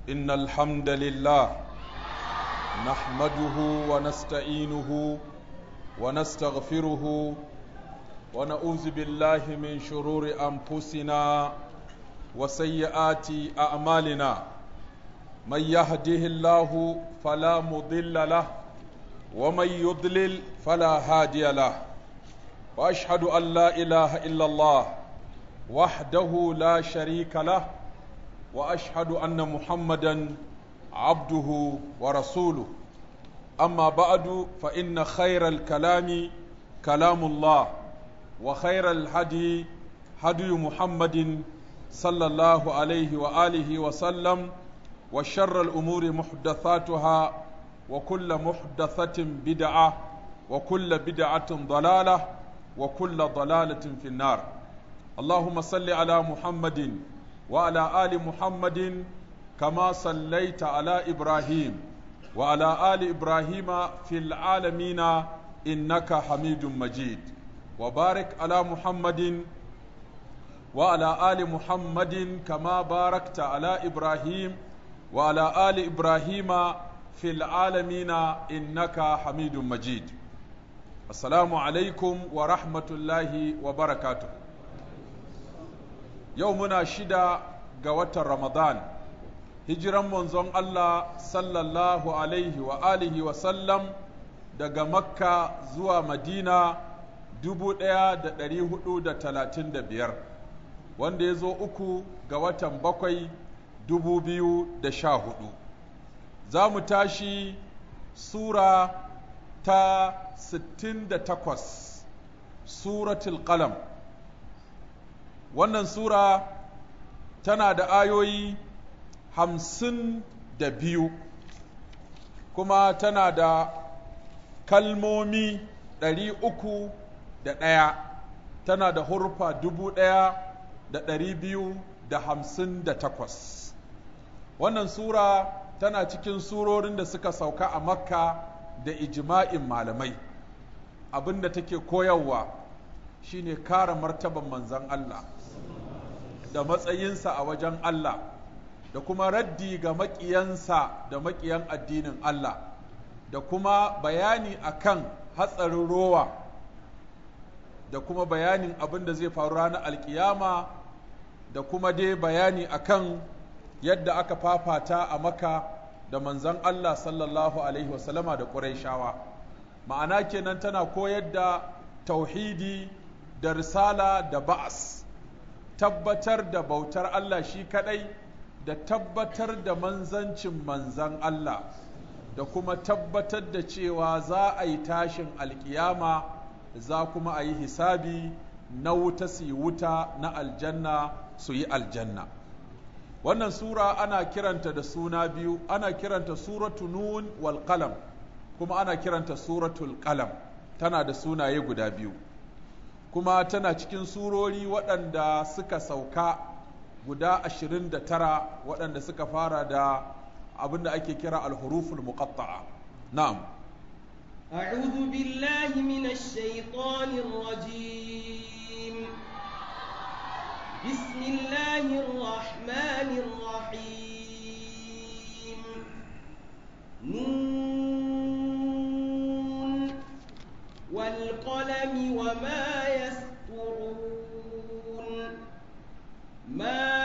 إن الحمد لله نحمده ونستعينه ونستغفره ونعوذ بالله من شرور أنفسنا وسيئات أعمالنا من يهده الله فلا مضل له ومن يضلل فلا هادي له وأشهد أن لا إله إلا الله وحده لا شريك له وأشهد أن محمدا عبده ورسوله أما بعد فإن خير الكلام كلام الله وخير الهدي هدي محمد صلى الله عليه وآله وسلم وشر الأمور محدثاتها وكل محدثة بدعة وكل بدعة ضلالة وكل ضلالة في النار اللهم صل على محمد وعلى آل محمد كما صليت على إبراهيم وعلى آل إبراهيم في العالمين إنك حميد مجيد وبارك على محمد وعلى آل محمد كما باركت على إبراهيم وعلى آل إبراهيم في العالمين إنك حميد مجيد السلام عليكم ورحمة الله وبركاته يومنا شدة قوة رمضان hijiran manzon Allah sallallahu alaihi wa alihi wa sallam daga Makka zuwa Madina 1435 wanda ya zo 3 ga watan 7 2014 za mu tashi sura ta 68 suratul qalam wannan sura tana da ayoyi 52 kuma tana da kalmomi 301 tana da hurfa 1258 wannan sura tana cikin surorin da suka sauka a Makka da ijma'in malamai abinda take koyarwa shine kare martaban manzon Allah da matsayinsa a wajen Allah da kuma raddi ga maƙiyansa da maƙiyan addinin Allah da kuma bayani akan hatsarin rowa da kuma bayanin abin da zai faru ranar alkiyama da kuma dai bayani akan yadda aka fafata a Makka da manzon Allah sallallahu alaihi wasallama da Qurayshawa ma'ana kenan tana koyar da tauhidi da risala da ba'as tabbatar da bautar Allah shi kadai da tabbatar da manzancin manzan Allah da kuma tabbatar da cewa za a yi tashin alkiyama za kuma a yi hisabi na wuta su yi wuta na aljanna su yi aljanna wannan sura ana kiranta da suna biyu ana kiranta suratu nun wal qalam kuma ana kiranta suratul qalam tana da sunaye guda biyu kuma tana cikin surori waɗanda suka sauka guda 29 waɗanda suka fara da abin da ake kira al-huruful muqatta'a na'am a'udhu billahi minash shaitanir rajim bismillahir rahmanir rahim nun wal qalami wama yasturun ما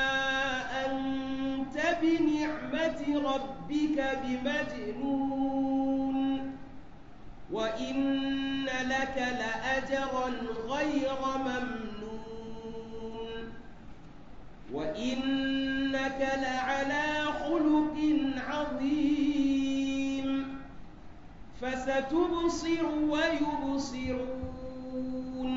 أنت بنعمة ربك بمجنون وإن لك لأجرا غير ممنون وإنك لعلى خلق عظيم فستبصر ويبصرون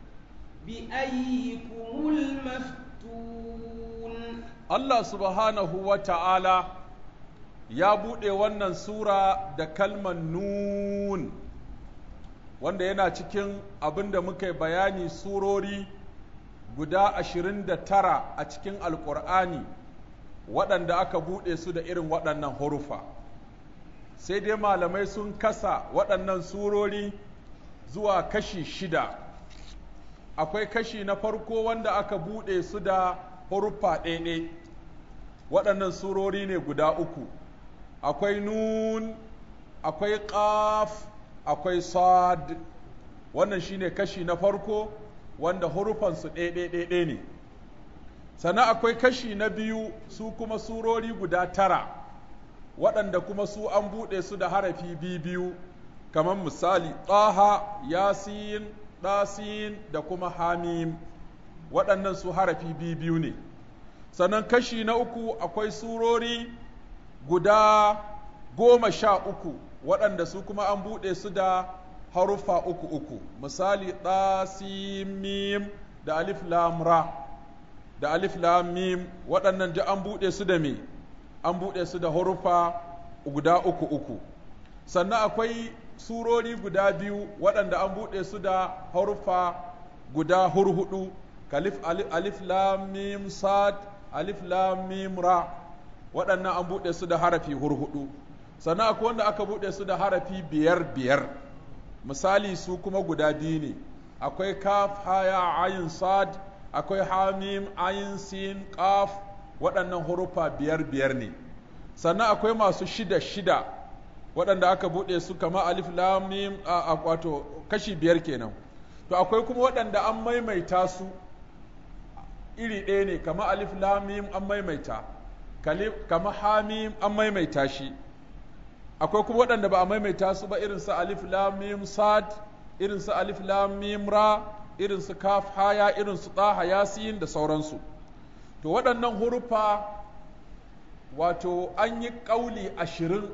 بأيكم المفتون Allah subhanahu wa ta'ala ya buɗe wannan sura da kalman nun wanda yana cikin abin da muka bayani surori guda 29 a cikin alƙur'ani waɗanda aka buɗe su da irin waɗannan hurufa sai dai malamai sun kasa waɗannan surori zuwa kashi 6 akwai kashi na farko wanda aka buɗe su da huruffa ɗaiɗai waɗannan surori ne guda uku, akwai nun, akwai ƙaf, akwai sad. Wannan shine kashi na farko wanda hurufansu ɗaya ne. Sannan akwai kashi na biyu, su kuma surori guda 9 waɗanda kuma su an buɗe su da harafi biyu, kamar misali ɗaha, yasin, ɗasin da kuma hamim. Waɗannan su harafi biyu ne. Sannan kashi na uku akwai surori guda 13 waɗanda su kuma an buɗe su da harufa uku. Misali ɗasimim da alif lam ra da alif lam mim, waɗannan ji an buɗe su da me? An buɗe su da harufa guda uku. Sannan akwai surori guda 2 waɗanda an buɗe su da harufa guda hurhudu, alif lam mim sad, alif lam mim ra, waɗannan an buɗe su da harafi hurhudu. Sannan akwai wanda aka buɗe su da harafi 5, misali su kuma guda 2 ne, akwai kaf haya ayin sad, akwai hamim ayin sin qaf, waɗannan hurufa 5 ne. Sannan akwai masu 6 waɗanda aka buɗe su kama alif lam mim wato kashi 5 kenan. To akwai kuma waɗanda an maimaita su iri ɗaya ne, kama alif lam mim an maimaita, kama hamim an maimaita shi. Akwai kuma waɗanda ba a maimaita su ba, irin su alif lam mim sad, irin su alif lam mim ra, irin su kaf haya, irin su taha yasin da sauransu. To waɗannan hurufa wato an yi ƙauli 20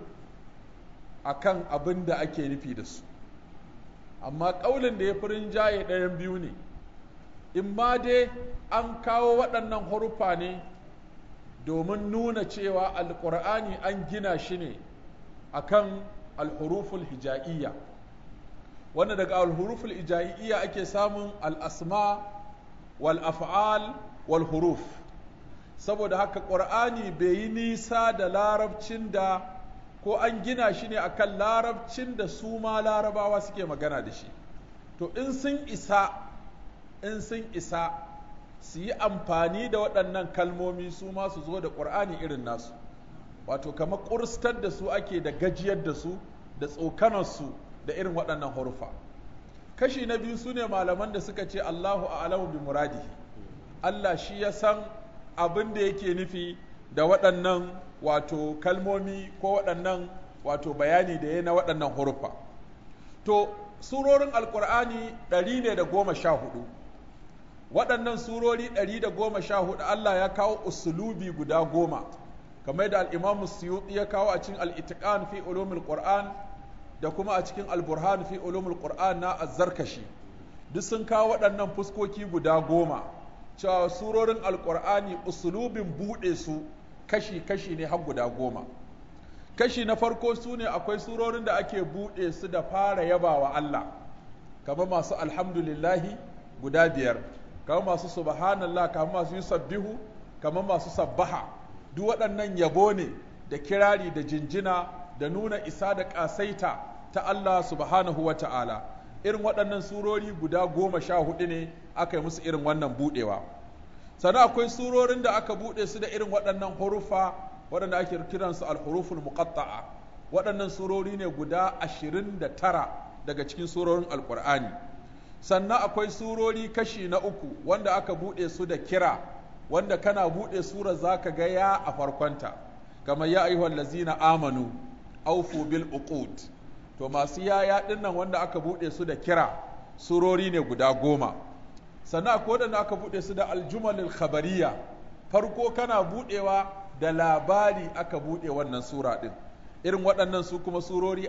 akan abin da ake nufi da su, amma ƙaulin da ya fi rinjaye ɗayan biyu ne, in ma dai an kawo waɗannan hurufa ne domin nuna cewa alƙur'ani an gina shi ne akan alhuruful hija'iyya, wanda daga alhuruful hija'iyya ake samun al'asma wal af'al wal huruf. Saboda haka ƙur'ani bai yi nisa da larabcin da, ko an gina shi ne akan larabcin da su ma larabawa suke magana da shi. To in sun isa su yi amfani da waɗannan kalmomi su ma su zo da ƙur'ani irin nasu, wato kamar ƙurstar da su ake da gajiyar da su da tsokanarsu da irin waɗannan hurufa. Kashi na biyu su ne malaman da suka ce Allahu a'lamu bi muradihi, Allah shi ya san abin da yake nufi da waɗannan wato kalmomi ko waɗannan wato bayani da ya na waɗannan hurufa. To surorin alƙur'ani 114, waɗannan surori 114 Allah ya kawo usulubi guda 10, kamar da al-Imam Suyuti ya kawo a cikin al-Itqan fi ulumul Qur'an da kuma a cikin al-Burhan fi ulumul Qur'an na Az-Zarkashi. Duk sun kawo waɗannan fuskoki guda 10, cewa surorin alƙur'ani usulubin buɗe su kashi-kashi ne har guda 10. Kashi na farko su ne akwai surorin da ake buɗe su da fara yabawa Allah, kamar masu alhamdulillahi guda 5, kamar masu subhanallah, kamar masu yusabbihu, kamar masu sabbaha. Duk waɗannan yabo ne da kirari da jinjina da nuna isa da ƙasaita ta Allah subhanahu wa ta'ala. Irin waɗannan surori guda 14 ne aka yi musu irin wannan buɗewa. Sannan akwai surorin da aka buɗe su da irin waɗannan hurufa waɗanda ake kiransu al-huruful muqatta'a. Waɗannan surori ne guda 29 daga cikin surorin alƙur'ani. Sannan akwai surori kashi na uku wanda aka buɗe su da kira, wanda kana buɗe surar zaka ga ya a farkonta, kamar ya ayyuhal lazina amanu aufu bil uqud. To masu yaya dinnan wanda aka buɗe su da kira surori ne guda 10. Sannan akwai waɗanda aka buɗe su da aljumalul khabariya, farko kana buɗewa da labari aka buɗe wannan sura ɗin. Irin waɗannan su kuma surori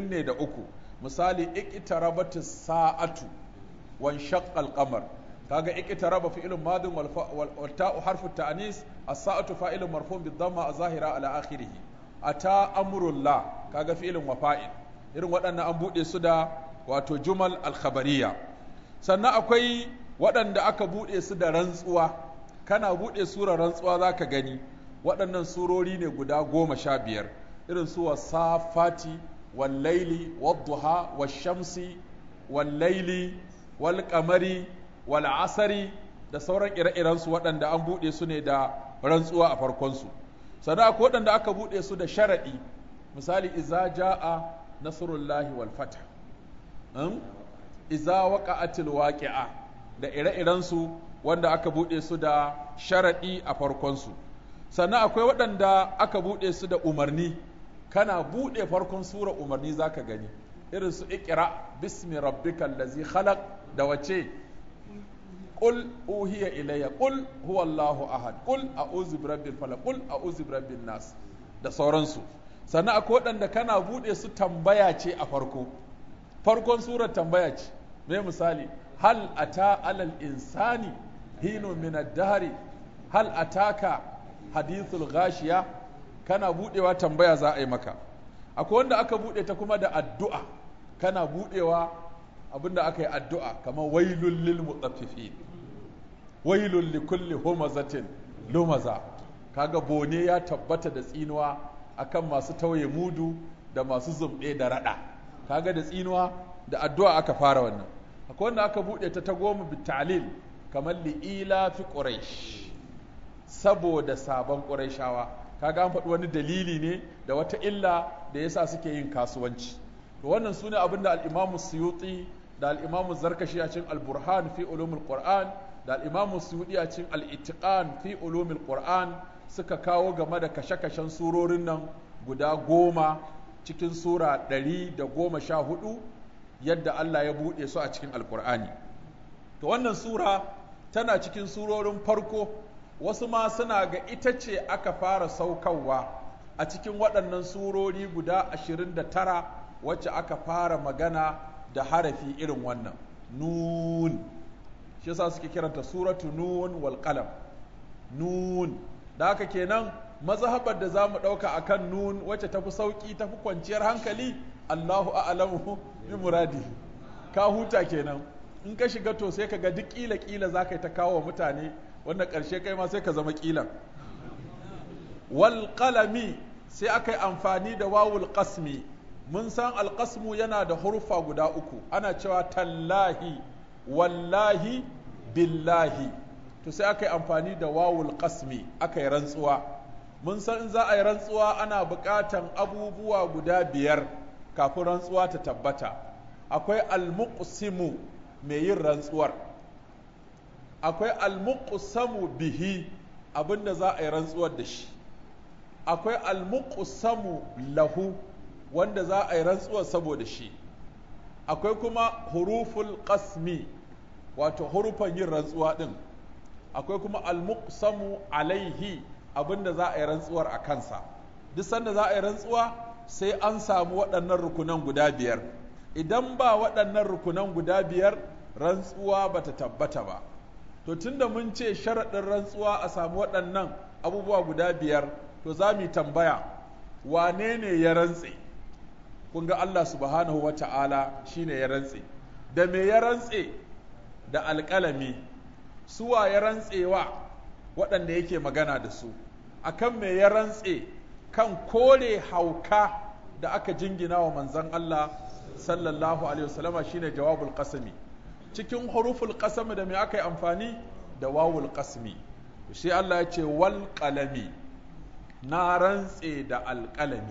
23, misali iqtarabatis sa'atu wan shaqqal qamar, kaga iqtaraba fi'lun madin wal ta'u harfu ta'nis, as-sa'atu fa'ilun marfu'un bid-dhamma az-zahira ala akhirih, ata amrullah kaga fi'lun wa fa'il. Irin waɗannan an buɗe su da wato jumal al-khabariyya. Sannan akwai waɗanda aka buɗe su da rantsuwa, kana buɗe surar rantsuwa zaka gani waɗannan surori ne guda 15, irin su wasafati wal laili wad duha wash shamsi wal laili wal qamari wal asari da sauran ire-iren su waɗanda an buɗe su ne da rantsuwa a farkon su. sannan akwai waɗanda aka buɗe su da sharaɗi, misali iza ja'a nasrullahi wal fath, iza waqa'atil waqi'a da ire-iren su wanda aka buɗe su da sharaɗi a farkon su. Sannan akwai waɗanda aka buɗe su da umarni, kana buɗe farkon sura umarni zaka gani, irin su iqra bismi rabbikal ladzi khalaq da wace qul uhiya ilayya qul huwallahu ahad qul a'udhu birabbil falaq qul a'udhu birabbin nas da sauransu. Sannan akwai waɗanda kana buɗe su tambaya ce a farkon surar tambaya ce. Me misali, hal ata alal insani hinu min ad-dahri hal ataka hadithul ghashiya, kana buɗewa tambaya za a yi maka. Akwai wanda aka buɗe ta kuma da addu'a, kana buɗewa abinda aka yi addu'a kamar wailul lil mutaffifin, wailul likulli humazatin lumaza, kaga bone ya tabbata da tsinuwa akan masu tauye mudu da masu zumɗe da raɗa, kaga da tsinuwa da addu'a aka fara wannan. Akwai wanda aka buɗe ta goma bitalil kamar li'ila fi quraish, saboda sabon qurayshawa, kaga an faɗi wani dalili ne da wata illa da yasa suke yin kasuwanci. To wannan sune abin da al-Imam Suyuti da al-Imam Zarkashi a cikin al-Burhan fi ulumul Qur'an da al-Imam Suyuti a cikin al-Ittiqan fi ulumul Qur'an suka kawo game da kashe-kashen surorin nan guda 10 cikin sura 114 yadda Allah ya buɗe su a cikin Al-Qur'ani. To wannan sura tana cikin surorin farko, wasu ma suna ga ita ce aka fara saukarwa a cikin waɗannan surori guda 29 wacce aka fara magana da harafi irin wannan nun, shi yasa suke kiranta suratu nun wal qalam. Nun da haka kenan mazhabar da zamu ɗauka akan nun wacce tafi sauki tafi kwanciyar hankali, Allahu a'lamu bi muradi, ka huta kenan. In ka shiga to sai ka ga duk kila za ka yi ta kawo mutane wanda ƙarshe kai ma sai ka zama ƙilan. Wal qalami sai aka yi amfani da wawul qasmi. Mun san alqasmu yana da hurfa guda 3, ana cewa tallahi, wallahi, billahi. To sai aka yi amfani da wawul qasmi, aka yi rantsuwa. Mun san in za a yi rantsuwa ana buƙatan abubuwa guda 5 kafin rantsuwa ta tabbata. Akwai almuqsimu mai yin rantsuwar, akwai almuqsamu bihi abinda za a yi rantsuwar da shi, akwai almuqsamu lahu wanda za a yi rantsuwar saboda shi, akwai kuma huruful qasmi wato hurufan yin rantsuwa din, akwai kuma almuqsamu alaihi abinda za a yi rantsuwar a kansa. Duk sanda za a yi rantsuwa sai an samu waɗannan rukunan guda 5. Idan ba waɗannan rukunan guda 5 rantsuwa bata tabbata ba. To tunda mun ce sharaɗin rantsuwa a samu waɗannan abubuwa guda 5, to za mu yi tambaya, wane ne ya rantse? Kun ga Allah subhanahu wa ta'ala shi ne ya rantse. Da me ya rantse? Da alƙalami. Suwa ya rantsewa? Waɗanda yake magana da su. Akan me ya rantse? Kan kore hauka da aka jingina wa manzon Allah sallallahu alaihi wasallama shine jawabul qasami. Cikin huruful qasami da me aka yi amfani? Da wawul qasmi. Sai Allah ya ce wal qalami, na rantse da alƙalami.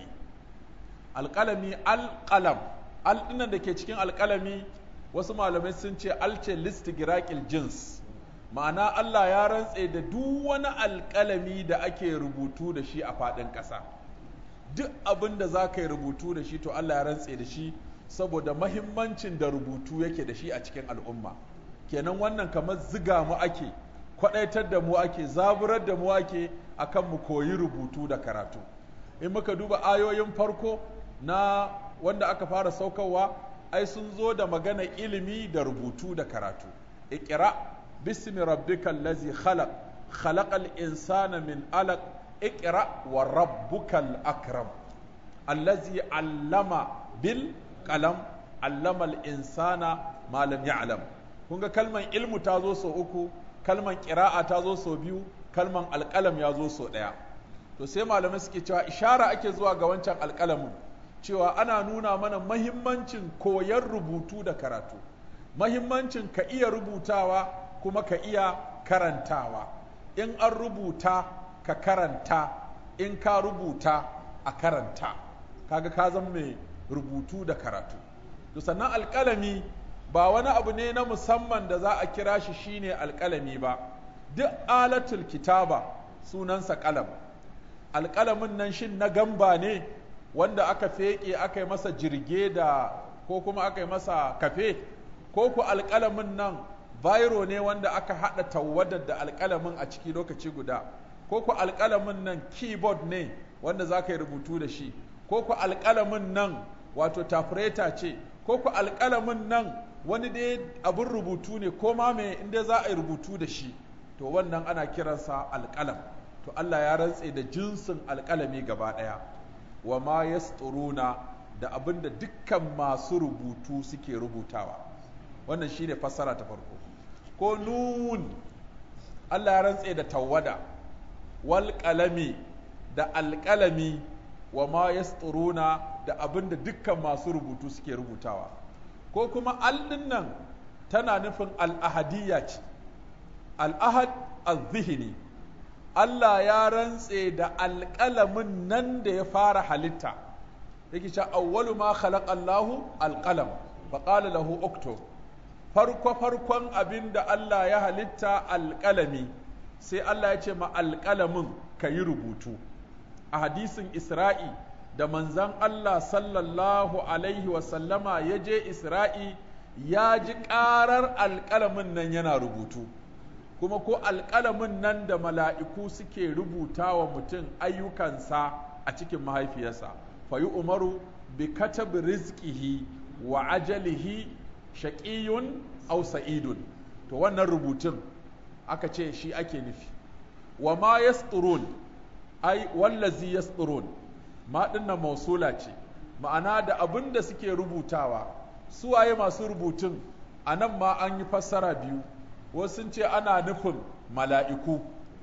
Alƙalami alƙalam, ɗinnan da ke cikin alƙalami wasu malamai sun ce alce listigiraqil jins, ma'ana Allah ya rantse da duk wani alƙalami da ake rubutu da shi a faɗin ƙasa. Duk abin da za ka yi rubutu da shi to Allah ya rantse da shi saboda mahimmancin da rubutu yake da shi a cikin al'umma. Kenan wannan kamar ziga mu ake, kwaɗaitar da mu ake, zaburar da mu ake akan mu koyi rubutu da karatu. In muka duba ayoyin farko na wanda aka fara saukarwa, ai sun zo da magana ilimi da rubutu da karatu. Iqra bismi rabbikal ladzi khalaq, khalaqal insana min alaq, iqra wa rabbukal akram, allazi allama bil qalam, allama al insana ma lam ya'lam. Kun ga kalman ilmu ta zo sau 3, kalman qira'a ta zo sau 2, kalman alqalam ya zo sau 1. To sai malamai suke cewa ishara ake zuwa ga wancan alqalamin, cewa ana nuna mana mahimmancin koyar rubutu da karatu, mahimmancin ka iya rubutawa kuma ka iya karantawa. In an rubuta ka karanta in ka rubuta a karanta kaga ka zama mai rubutu da karatu to sannan alƙalami ba wani abu ne na musamman da za a kira shi shine alƙalami ba duk alatul kitaba sunansa ƙalam alƙalamin nan shin na gamba ne wanda aka feƙe aka yi masa jirge da ko kuma aka yi masa kafe ko ku alƙalamin nan biro ne wanda aka haɗa tawadar da alƙalamin a ciki lokaci guda ko ku alƙalamin nan keyboard ne wanda za ka yi rubutu da shi ko ku alƙalamin nan wato tafureta ce ko ku alƙalamin nan wani dai abin rubutu ne ko ma me inda za a yi rubutu da shi to wannan ana kiransa alƙalam to Allah ya rantse da jinsin alƙalami gaba ɗaya wa ma yasturuna da abin da dukkan masu rubutu suke rubutawa wannan shine fassara ta farko ko nun Allah ya rantse da tawwada wal qalami da alƙalami wa ma yasturuna da abin da dukkan masu rubutu suke rubutawa ko kuma al nan tana nufin al-ahadiyya ce al-ahad az-zihni Allah ya rantse da alƙalamin nan da ya fara halitta yake cewa awwalu ma khalaqa Allahu alqalam fa qala lahu uktub farkon abin da Allah ya halitta alƙalami sai Allah ya ce ma alƙalamin ka yi rubutu a hadisin Isra'i da manzan Allah sallallahu alaihi wasallama ya je Isra'i ya ji ƙarar alƙalamin nan yana rubutu kuma ko alƙalamin nan da mala'iku suke rubuta wa mutum ayyukansa a cikin mahaifiyarsa fa yi umaru bi katabi rizqihi wa ajalihi shaƙiyun aw sa'idun to wannan rubutun aka ce shi ake nufi wa ma yasturun ai wallazi yasturun ma dinnan mausula ce ma'ana da abin da suke rubutawa su waye masu rubutun anan ma an yi fassara biyu wasu sun ce ana nufin mala'iku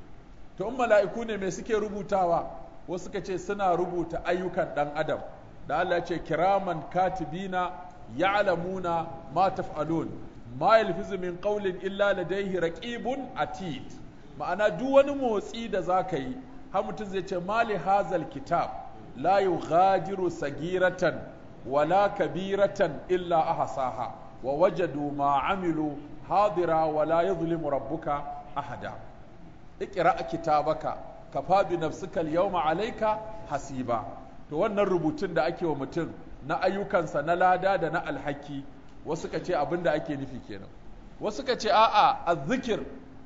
to in mala'iku ne me suke rubutawa wasu suka ce suna rubuta ayyukan dan adam da Allah ya ce kiraman katibina ya'lamuna ma taf'alun ma yalfizu min qawlin illa ladayhi raqibun atid ma'ana duk wani motsi da zaka yi har mutum zai ce mali hazal kitab la yughadiru sagiratan wala kabiratan illa ahsaha wa wajadu ma amilu hadira wala yadhlimu rabbuka ahada iqra kitabaka kafa bi nafsika al-yawma alayka hasiba to wannan rubutun da ake wa mutum na ayyukansa na lada da na alhaki wasu ka ce abin da ake nufi kenan wasu ka ce a'a azzikir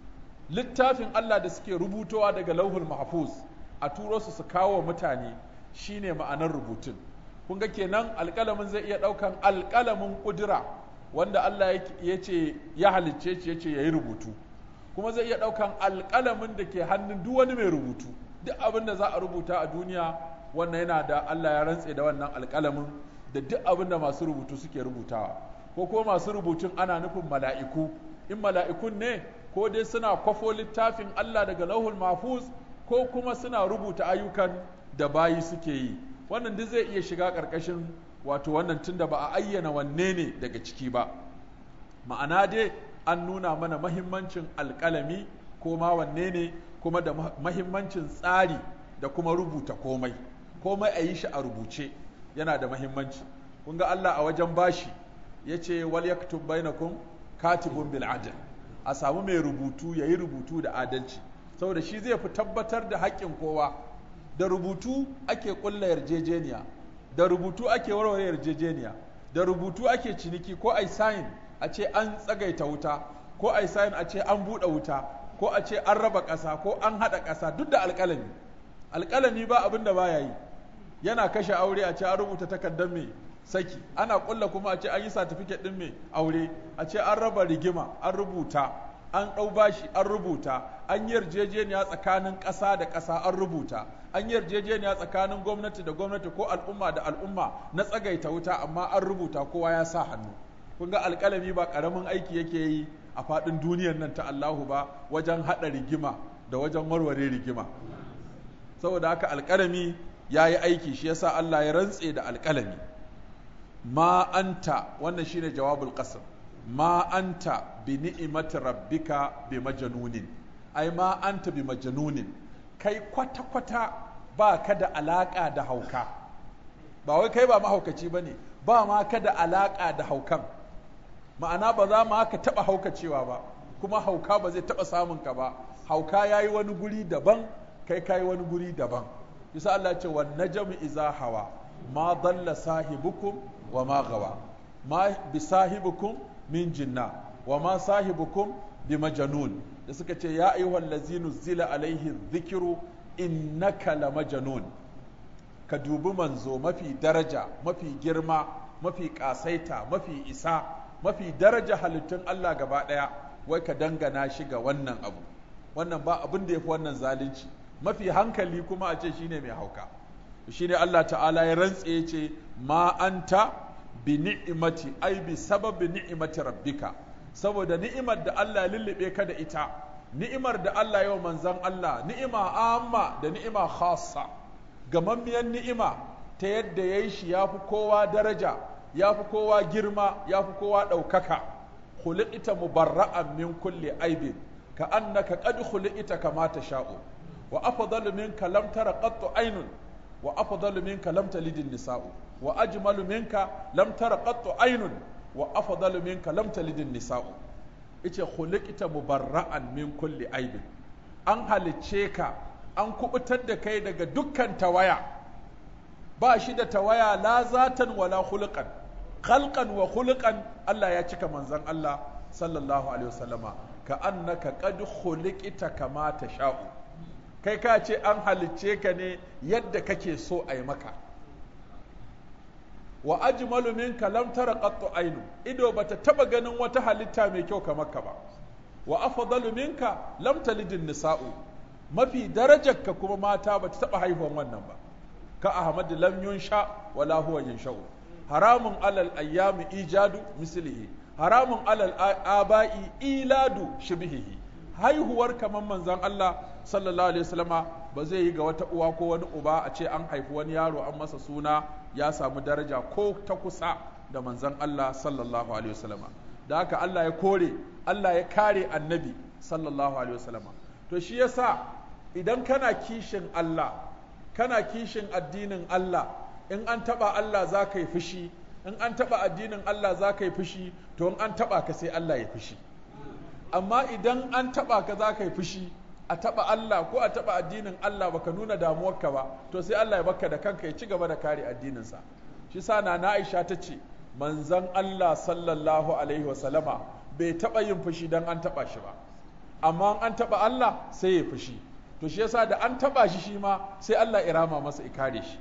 littafin Allah da suke rubutowa daga lauhul mahfuz a turo su kawo wa mutane shine ma'anar rubutun kun ga kenan alƙalamin zai iya ɗaukan alƙalamin ƙudura wanda Allah ya ce ya halicce shi ya ce ya yi rubutu kuma zai iya ɗaukan alƙalamin da ke hannun duk wani mai rubutu duk abin da za a rubuta a duniya wannan yana da Allah ya rantse da wannan alƙalamin da duk abin da masu rubutu suke rubutawa ko kuma masu rubutun ana nufin mala'iku in mala'ikun ne ko dai suna kwafo littafin Allah daga lauhul mahfuz ko kuma suna rubuta ayyukan da bayi suke yi wannan duk zai iya shiga ƙarƙashin wato wannan tunda ba a ayyana wanne ne daga ciki ba ma'ana dai an nuna mana mahimmancin alƙalami ko ma wanne ne kuma da mahimmancin tsari da kuma rubuta komai a yi shi a rubuce yana da mahimmanci kun ga Allah a wajen bashi ya ce wal yaktub bainakum katibun bil adl a samu mai rubutu yayi rubutu da adalci saboda shi zai fi tabbatar da haƙƙin kowa da rubutu ake ƙulla yarjejeniya da rubutu ake warware yarjejeniya da rubutu ake ciniki ko ai sign a ce an tsagaita wuta ko ai sign a ce an buɗe wuta ko a ce an raba ƙasa ko an haɗa ƙasa duk da alƙalami ba abin da baya yi yana kashe aure a ce an rubuta takardar mai saki ana ƙulla kuma a ce an yi certificate ɗin mai aure a ce an raba rigima an rubuta an ɗau bashi an rubuta an yi yarjejeniya tsakanin ƙasa da ƙasa an rubuta an yi yarjejeniya tsakanin gwamnati da gwamnati ko al'umma da al'umma na tsagaita wuta amma an rubuta kowa ya sa hannu kun ga alƙalami ba ƙaramin aiki yake yi a faɗin duniyar nan ta Allahu ba wajen haɗa rigima da wajen warware rigima saboda haka alƙalami ya yi aiki shi yasa Allah ya rantse da alƙalami ma anta wannan shine jawabul qasam ma anta bi ni'imati rabbika bi majnunin ai ma anta bi majnunin kai kwata-kwata ba ka da alaƙa da hauka, ba wai kai ba mahaukaci ba ne, ba ma ka da alaƙa da haukan, ma'ana ba za ma ka taɓa haukacewa ba, kuma hauka ba zai taɓa samun ka ba, hauka ya yi wani guri daban, kai ka yi wani guri daban. Bisa Allah ce wa najmu iza hawa ma dalla sahibukum wa ma gawa ma bi sahibukum min jinna wa ma sahibukum bi majnun, da suka ce ya ayyuhal ladzina zila alaihi dhikru innaka la majnun. Ka dubi manzo mafi daraja, mafi girma, mafi kasaita, mafi isa, mafi daraja halittun Allah gaba daya, wai ka dangana shi ga wannan abu. Wannan ba abin da yafi wannan zalunci. Mafi hankali kuma a ce shine mai hauka. Shine Allah ta'ala ya rantse ya ce ma anta bi ni'imati ai bi sababi ni'imati rabbika, saboda ni'imar da Allah ya lullube ka da ita, ni'imar da Allah ya wa manzon Allah, ni'ima amma da ni'ima khassa, gamammiyar ni'ima ta yadda ya yi shi ya fi kowa daraja, ya fi kowa girma, ya fi kowa ɗaukaka. Khuliqta mubarra'an min kulli aibin ka annaka qad khuliqta kama tasha'u wa afdalu minka lam tara qattu aynun wa afdalu minka lam talid nisa'u wa ajmalu minka lam tara qattu aynun wa afdalu minka lam talid nisa'u. Ice khuliqta mubarra'an min kulli aibin, an halicce ka an kubutar da kai daga dukkan tawaya, ba shi da tawaya la zatan wala khuluqan, khalqan wa khuluqan. Allah ya cika manzon Allah sallallahu alaihi wasallama ka annaka qad khuliqta kama tasha'u, kai ka ce an halicce ka ne yadda kake so a yi maka. Wa ajmalu minka lam tara qattu ainu, ido bata taba ganin wata halitta mai kyau kamar ka ba. Wa afdalu minka lam talidin nisa'u, mafi darajarka kuma mata bata taba haihuwan wannan ba. Ka Ahmad lam yunsha wala huwa yunsha'u, haramun alal ayyami ijadu mislihi, haramun alal aba'i iladu shibhihi. Haihuwar kamar manzon Allah sallallahu alaihi wasallama ba zai yi ga wata uwa ko wani uba a ce an haifi wani yaro an masa suna ya samu daraja ko ta kusa da manzon Allah sallallahu alaihi wasallama. Da haka Allah ya kore, Allah ya kare annabi sallallahu alaihi wasallama. To shi yasa idan kana kishin Allah, kana kishin addinin Allah, in an taba Allah za ka yi fushi, in an taba addinin Allah za ka yi fushi, to in an taba ka sai Allah ya fushi. Amma idan an taba ka za ka yi fushi, a taba Allah ko a taba addinin Allah baka nuna damuwarka ba, to sai Allah ya baka da kanka ya ci gaba da kare addininsa. Shi sa na Aisha ta ce manzon Allah sallallahu alaihi wasallama bai taba yin fushi dan an taba shi ba, amma an taba Allah sai ya fushi. To shi yasa da an taba shi shi ma sai Allah irama masa ikare shi.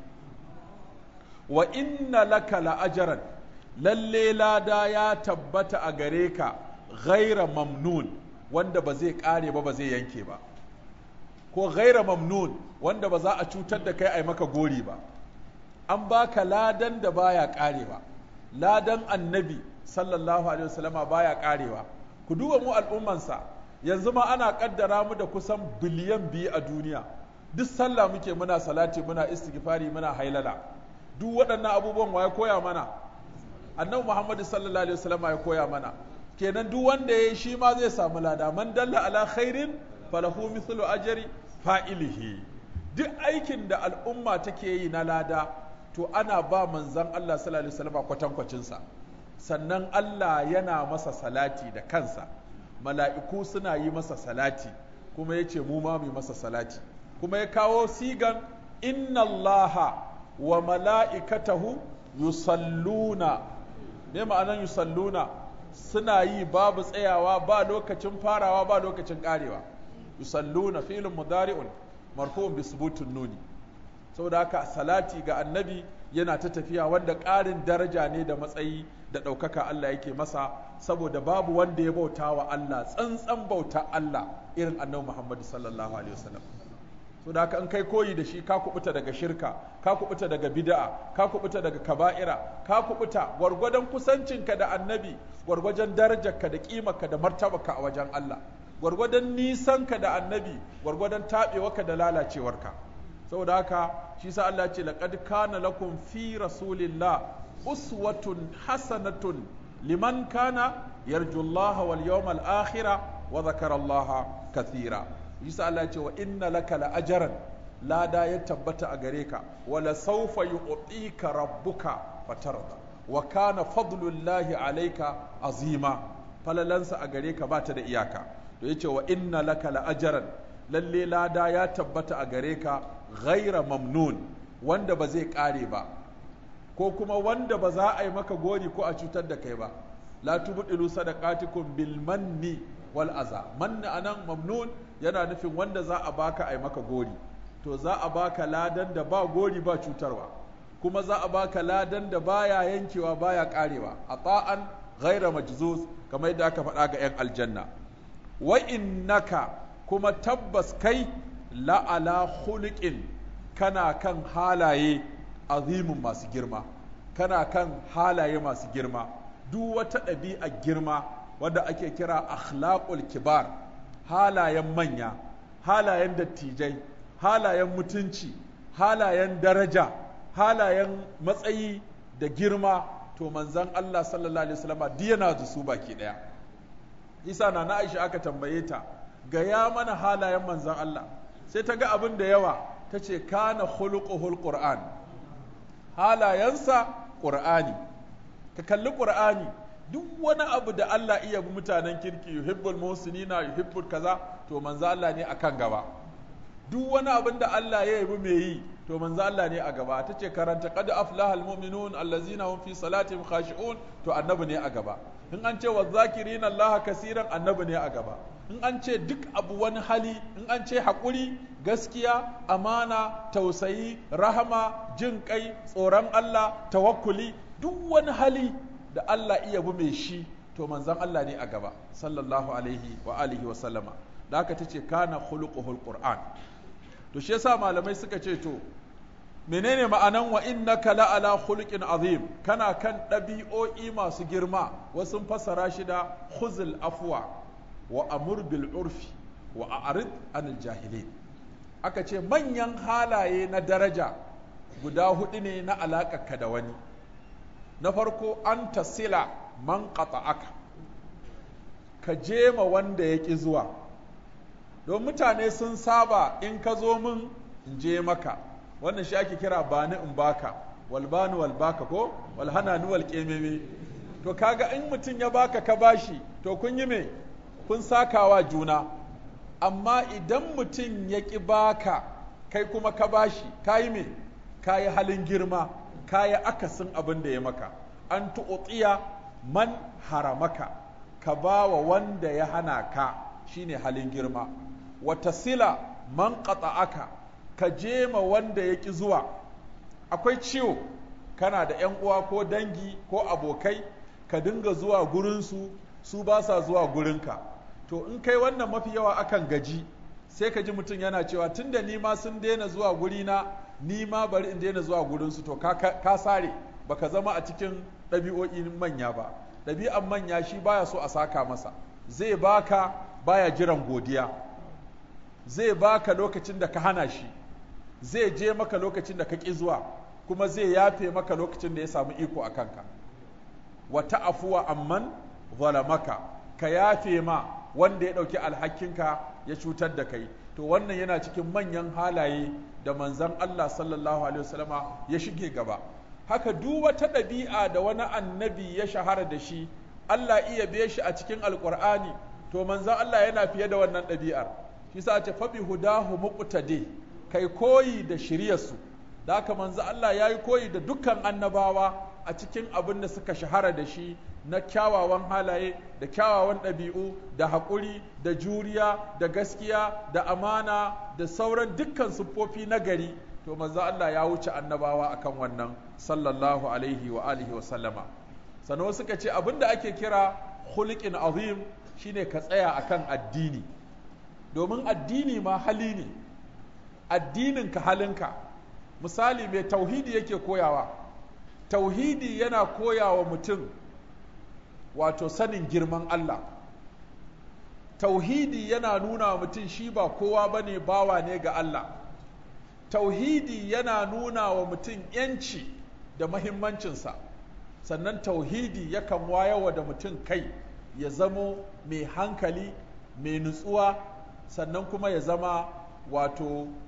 Wa inna laka la ajran, lalle lada ya tabbata a gare ka, ghaira mamnun, wanda ba zai kare ba zai yanke ba, ko ghaira mamnun, wanda ba za a cutar da kai a maka gori ba. An baka ladan da baya karewa, ladan annabi sallallahu alaihi wasallama baya karewa. Ku duba mu al'ummansa, yanzu ma ana kaddara mu da kusan biliyan 2 a duniya. Duk sallah muke muna salati, muna istighfari, muna hailala. Duk waɗannan abubuwan wa ya koya mana? Annabi Muhammad sallallahu alaihi wasallama ya koya mana. Kenan duk wanda ya yi shi ma zai samu lada. Man dalla ala khairin falahu mithlu ajri fa'ilihi. Duk aikin da al'umma take yi na lada, to ana ba manzon Allah sallallahu alaihi wasallam kwatankwacin sa. Sannan Allah yana masa salati da kansa, mala'iku suna yi masa salati, kuma yace mu ma mu masa salati, kuma ya kawo sigan inna Allaha wa mala'ikatahu yusalluna. Me ma'anan yusalluna? Suna yi babu tsayawa, ba lokacin farawa ba lokacin karewa. Yusalluna fi'lun mudari'un marfu'un bi subutun nuni. Saboda haka salati ga annabi yana ta tafiya, wanda ƙarin daraja ne da matsayi da ɗaukaka Allah yake masa, saboda babu wanda ya bauta wa Allah tsantsan bauta Allah irin annabi Muhammad sallallahu alaihi wasallam. Saboda haka in kai koyi da shi ka kubuta daga shirka, ka kubuta daga bid'a, ka kubuta daga kaba'ira, ka kubuta gwargwadon kusancinka da annabi, gwargwadon darajarka da kimarka da martabarka a wajen Allah, gwargwadon nisanka da annabi, gwargwadon taɓewarka da lalacewarka. Saboda haka shi sa Allah ce laqad kana lakum fi rasulillah uswatun hasanatun liman kana yarjullaha wal yawmal akhira wa dhakara Allah kathira. Shi sa Allah ce wa inna laka la ajran, lada ya tabbata a gare ka wala sawfa yu'tika rabbuka fatarda wa kana fadlullahi alayka azima falalansa a gare ka bata da iyaka to yace wa inna laka la ajran lalle lada ya tabbata a gare ka ghaira mamnun wanda ba zai kare ba ko kuma wanda ba za a yi maka gori ko a cutar da kai ba la tubdilu sadaqatikum bil manni wal aza manni anan mamnun yana nufin wanda za a baka a yi maka gori to za a baka ladan da ba gori ba cutarwa kuma za a baka ladan da baya yankewa baya karewa ata'an ghaira majzuz kamar yadda aka faɗa ga 'yan aljanna wa innaka kuma tabbas kai la'ala khuluqin kana kan halaye azimin masu girma kana kan halaye masu girma duk wata ɗabi'a girma wanda ake kira akhlaqul kibar halayen manya halayen dattijai halayen mutunci halayen daraja halayen matsayi da girma to manzon Allah sallallahu alaihi wasallam duk yana da su baki daya isa na Aisha aka tambaye ta ga ya mana halayen manzon Allah sai ta ga abin da yawa ta ce kana khuluquhul qur'an halayensa qur'ani ka kalli qur'ani duk wani abu da Allah iya bi mutanen kirki yuhibbul muhsinina yuhibbul kaza to manzo Allah ne akan gaba duk wani abin da Allah ya yabi mai yi to manzo Allah ne a gaba tace karanta qad aflaha almu'minun allazina hum fi salatihim khashi'un to annabi ne a gaba in an ce wazakirin Allah kasiran annabi ne a gaba in an ce duk abu wani hali in an ce haƙuri gaskiya amana tausayi rahama jin kai tsoron Allah tawakkuli duk wani hali da Allah iya bi mai shi to manzon Allah ne a gaba sallallahu alaihi wa alihi wa sallama da haka tace kana khuluquhul qur'an to shi yasa malamai suka ce to menene ma'anan wa innaka la'ala khuluqin azim kana kan ɗabi'o'i masu girma wasu fassara shi da khuzul afwa wa amur bil urfi wa a'rid anil jahilin aka ce manyan halaye na daraja guda hudu ne na alaƙarka da wani na farko an tasila man qata'aka ka jema wanda ya ƙi zuwa don mutane sun saba in ka zo min in je maka wannan shi ake kira bani in baka wal bani wal baka ko wal hanani wal qememe to kaga in mutum ya baka ka bashi to kun yi me kun sakawa juna amma idan mutum ya ƙi baka kai kuma ka bashi kayi me kayi halin girma kayi akasin abin da ya maka an tu'tiya man haramaka ka bawa wanda ya hana ka shine halin girma wata sila man qata'aka ka jema wanda ya ƙi zuwa akwai ciwo kana da ƴan uwa ko dangi ko abokai ka dinga zuwa gurinsu su ba sa zuwa gurinka to in kai wannan mafi yawa akan gaji sai ka ji mutum yana cewa tunda ni ma sun daina zuwa gurina ni ma bari in daina zuwa gurinsu to ka sare baka zama a cikin ɗabi'o'in manya ba ɗabi'an manya shi baya so a saka masa zai baka baya jiran godiya zai baka lokacin da ka hana shi zai je maka lokacin da ka ƙi zuwa kuma zai yafe maka lokacin da ya samu iko a kanka wata afuwa amman zalamaka ka yafe ma wanda ya ɗauki alhakinka ya cutar da kai to wannan yana cikin manyan halaye da manzon Allah sallallahu alaihi wasallama ya shige gaba haka duk wata ɗabi'a da wani annabi ya shahara da shi Allah iya biye shi a cikin alƙur'ani to manzon Allah yana fiye da wannan ɗabi'ar shi sa ce fabi hudahu muqtadi kai koyi da shiryarsu da haka manzon Allah ya yi koyi da dukkan annabawa a cikin abin da suka shahara da shi na kyawawan halaye da kyawawan ɗabi'u da haƙuri da juriya da gaskiya da amana da sauran dukkan siffofi na gari to manzo Allah ya wuce annabawa akan wannan sallallahu alaihi wa alihi wa sallama sannan suka ce abinda ake kira khuluqin azim shine ka tsaya akan addini domin addini ma hali ne addinin ka halinka misali mai tauhidi yake koyawa tauhidi yana koyawa mutum wato sanin girman Allah tauhidi yana nuna wa mutum shi ba kowa bane bawa ne ga Allah tauhidi yana nuna wa mutum yanci da mahimmancinsa sannan tauhidi yakan wayawa da mutum kai ya zamo mai hankali mai nutsuwa sannan kuma ya zama wato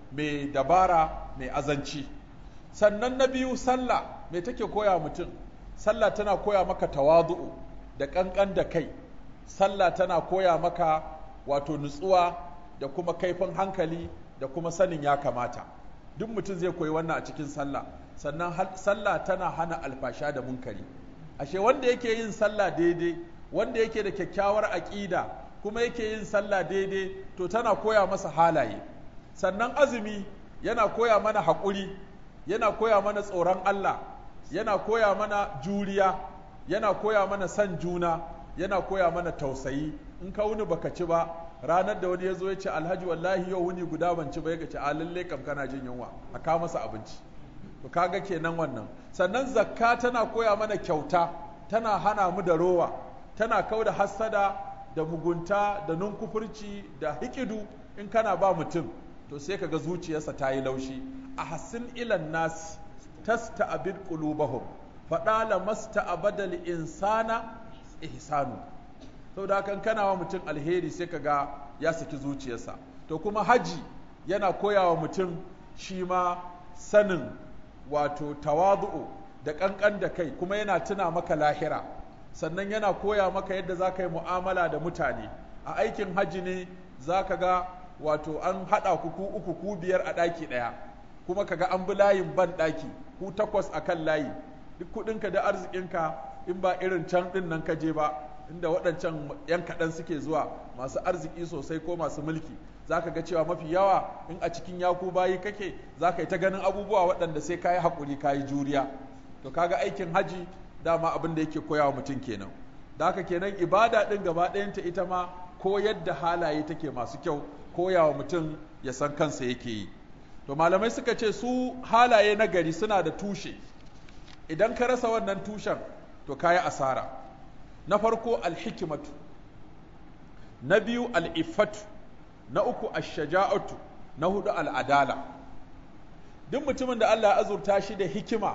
mai dabara mai azanci. Sannan na biyu sallah mai take koya mutum? Sallah tana koya maka tawadu'u da ƙanƙan da kai. Sallah tana koya maka wato nutsuwa da kuma kaifin hankali da kuma sanin ya kamata. Duk mutum zai koyi wannan a cikin sallah. Sannan sallah tana hana alfasha da munkari. Ashe wanda yake yin sallah daidai, wanda yake da kyakkyawar aƙida kuma yake yin sallah daidai, to tana koya masa halaye. Sannan azumi yana koya mana haƙuri, yana koya mana tsoron Allah, yana koya mana juriya, yana koya mana san juna, yana koya mana tausayi. In ka wuni baka ci ba, ranar da wani ya zo ya ce alhaji wallahi yau wuni guda ban ci ba, ya ce a lalle kam kana jin yunwa, a kawo masa abinci. To kaga kenan wannan. Sannan zakka tana koya mana kyauta, tana hana mu da rowa, tana kauda hassada da mugunta da nunkufurci da hikidu. In kana ba mutum to sai kaga zuciyarsa ta yi laushi. A hassin ilan nas tasta'bid qulubahum fadala masta'badal insana ihsanu. Saboda haka kana wa mutum alheri sai kaga ya saki zuciyarsa. To kuma haji yana koya wa mutum shi ma sanin wato tawadu'u da ƙanƙan da kai, kuma yana tuna maka lahira. Sannan yana koya maka yadda za ka yi mu'amala da mutane. A aikin haji ne za ka ga wato an haɗa ku uku ku biyar a ɗaki ɗaya, kuma ka ga an bi layin ban ɗaki ku 8 a kan layi. Duk kuɗinka da arzikinka in ba irin can ɗin nan ka je ba, inda waɗancan 'yan kaɗan suke zuwa masu arziki sosai ko masu mulki, za ka ga cewa mafi yawa in a cikin yaku bayi kake za ka yi ta ganin abubuwa waɗanda sai ka yi haƙuri ka yi juriya. To kaga aikin haji dama abin da yake koya wa mutum kenan. Da haka kenan ibada ɗin gaba ɗayanta ita ma koyar da halaye take masu kyau, koya wa mutum ya san kansa yake yi. To malamai suka ce su halaye na gari suna da tushe. Idan ka rasa wannan tushen to ka yi asara. Na farko alhikimatu, na biyu al'iffatu, na uku ashaja'atu, na hudu al'adala. Duk mutumin da Allah ya azurta shi da hikima,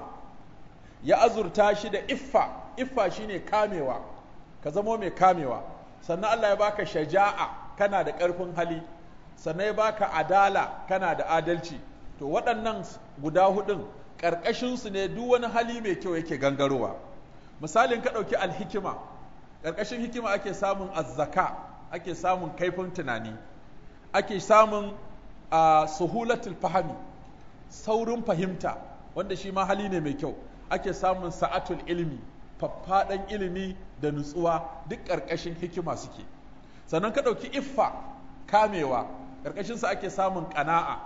ya azurta shi da iffa shine kamewa, ka zamo mai kamewa. Sannan Allah ya baka shaja'a, kana da ƙarfin hali. Sannan ya baka adala, kana da adalci. To waɗannan guda hudun ƙarƙashinsu ne duk wani hali mai kyau yake gangarowa. Misalin ka ɗauki alhikima, ƙarƙashin hikima ake samun azzaka, ake samun kaifin tunani, ake samun suhulatul fahami, saurin fahimta, wanda shi ma hali ne mai kyau. Ake samun sa'atul ilmi, faffaɗan ilimi da nutsuwa, duk ƙarƙashin hikima suke. Sannan ka ɗauki iffa, kamewa, ƙarƙashinsa ake samun ƙana'a.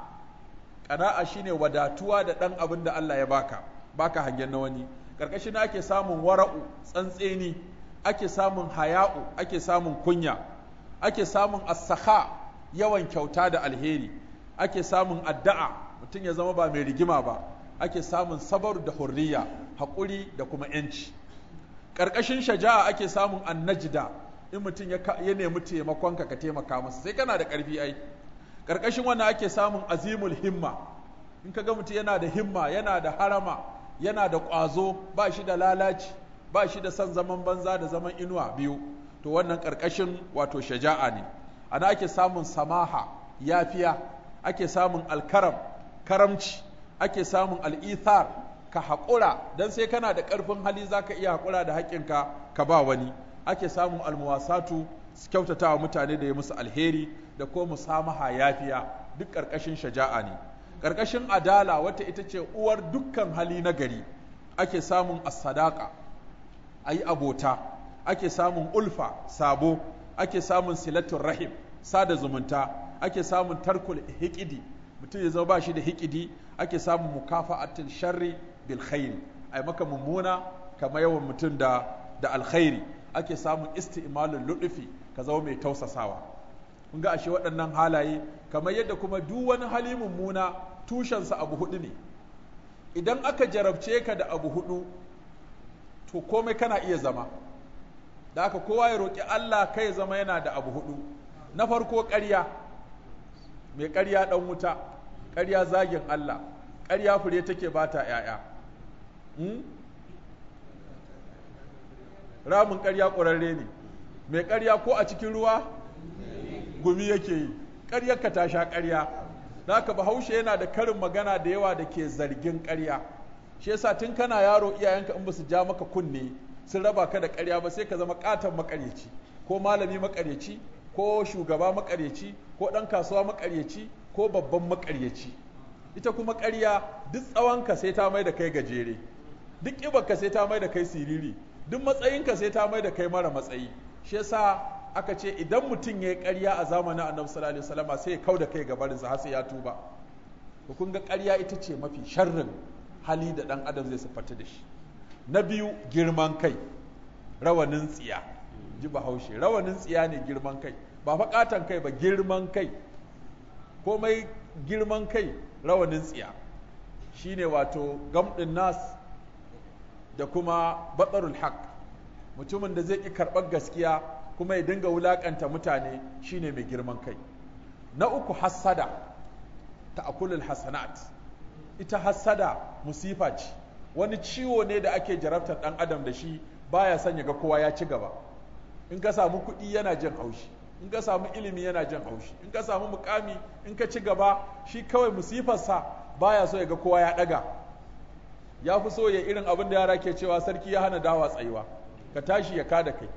Ƙana'a shine wadatuwa da ɗan abin da Allah ya baka hangen na wani. Ƙarƙashin ake samun wara'u, tsantseni, ake samun haya'u, ake samun kunya, ake samun as-sakha, yawan kyauta da alheri, ake samun addu'a, mutum ya zama ba mai rigima ba, ake samun sabar da hurriya, haƙuri da kuma ‘yanci. Ƙarƙashin shaja'a ake samun annajida, in mutum ya nemi taimakonka ka taimaka masa, sai kana da ƙarfi ai. Ƙarƙashin wannan ake samun azimul himma, in ka ga mutum yana da himma, yana da harama, yana da ƙwazo, ba shi da lalaci, ba shi da son zaman banza da zaman inuwa biyu, to wannan ƙarƙashin wato shaja'a ne. Ana ake samun samaha, yafiya, ake samun alkaram, karamci, ake samun al'ithar, ka haƙura, don sai kana da ƙarfin hali za ka iya haƙura da haƙƙinka ka ba wani. Ake samun almuwasatu, kyautata wa mutane da ya musu alheri, da ko musamaha yafiya, duk ƙarƙashin shaja'a ne. Ƙarƙashin adala, wata ita ce uwar dukkan hali na gari, ake samun as-sadaqa, ayi abota, ake samun ulfa, sabo, ake samun silatul rahim, sada zumunta, ake samun tarkul hikidi, mutum ya zama ba shi da hikidi, ake samun mukafa'atul sharri bil khairi, ai maka mummuna kamar yawan mutum da alkhairi, ake samun isti'malul ludufi, ka zama mai tausasawa. Kun ga ashe waɗannan halaye, kamar yadda kuma duk wani hali mummuna tushensa abu hudu ne. Idan aka jarabce ka da abu hudu, to komai kana iya zama. Da haka kowa ya roƙi Allah kai ya zama yana da abu hudu. Na farko ƙarya, mai ƙarya ɗan wuta, ƙarya zagin Allah, ƙarya fure take ba ta ‘ya'ya. Ramin ƙarya ƙwararre ne, mai ƙarya ko a cikin ruwa gumi yake yi, ƙaryarka ta sha ƙarya, haka bahaushe yana da karin magana da yawa da ke zargin ƙarya. Shi yasa tun kana yaro iyayenka in ba su ja maka kunne sun raba ka da ƙarya ba sai ka zama ƙaton maƙaryaci, ko malami maƙaryaci, ko shugaba maƙaryaci, ko ɗan kasuwa maƙaryaci, ko babban maƙaryaci. Ita kuma ƙarya duk tsawonka sai ta mai da kai gajere, duk ƙibarka sai ta mai da kai siriri, duk matsayinka sai ta mai da kai mara matsayi. Shi yasa aka ce idan mutum ya yi ƙarya a zamanin Annabi sallallahu alaihi wasallam sai ya kauda kai gabarinsa har sai ya tuba. To kun ga ƙarya ita ce mafi sharrin hali da ɗan adam zai siffata da shi. Na biyu, girman kai, rawanin tsiya. Ji bahaushe, rawanin tsiya ne girman kai, ba faƙatan kai ba, girman kai. Komai girman kai rawanin tsiya shine wato gamɗin nas da kuma batsarul haq. Mutumin da zai ƙi karɓar gaskiya kuma ya dinga wulaƙanta mutane shine mai girman kai. Na uku, hassada, ta'kulul hasanat. Ita hassada musifa ce, wani ciwo ne da ake jarabtar ɗan adam da shi, baya son ya ga kowa ya ci gaba. In ka samu kuɗi yana jin haushi, in ka samu ilimi yana jin haushi, in ka samu mukami, in ka ci gaba, shi kawai musifarsa baya so ya ga kowa ya ɗaga. Ya fi so ya irin abin da yara ke cewa sarki ya hana dawa tsayuwa, ka tashi ya kada kai,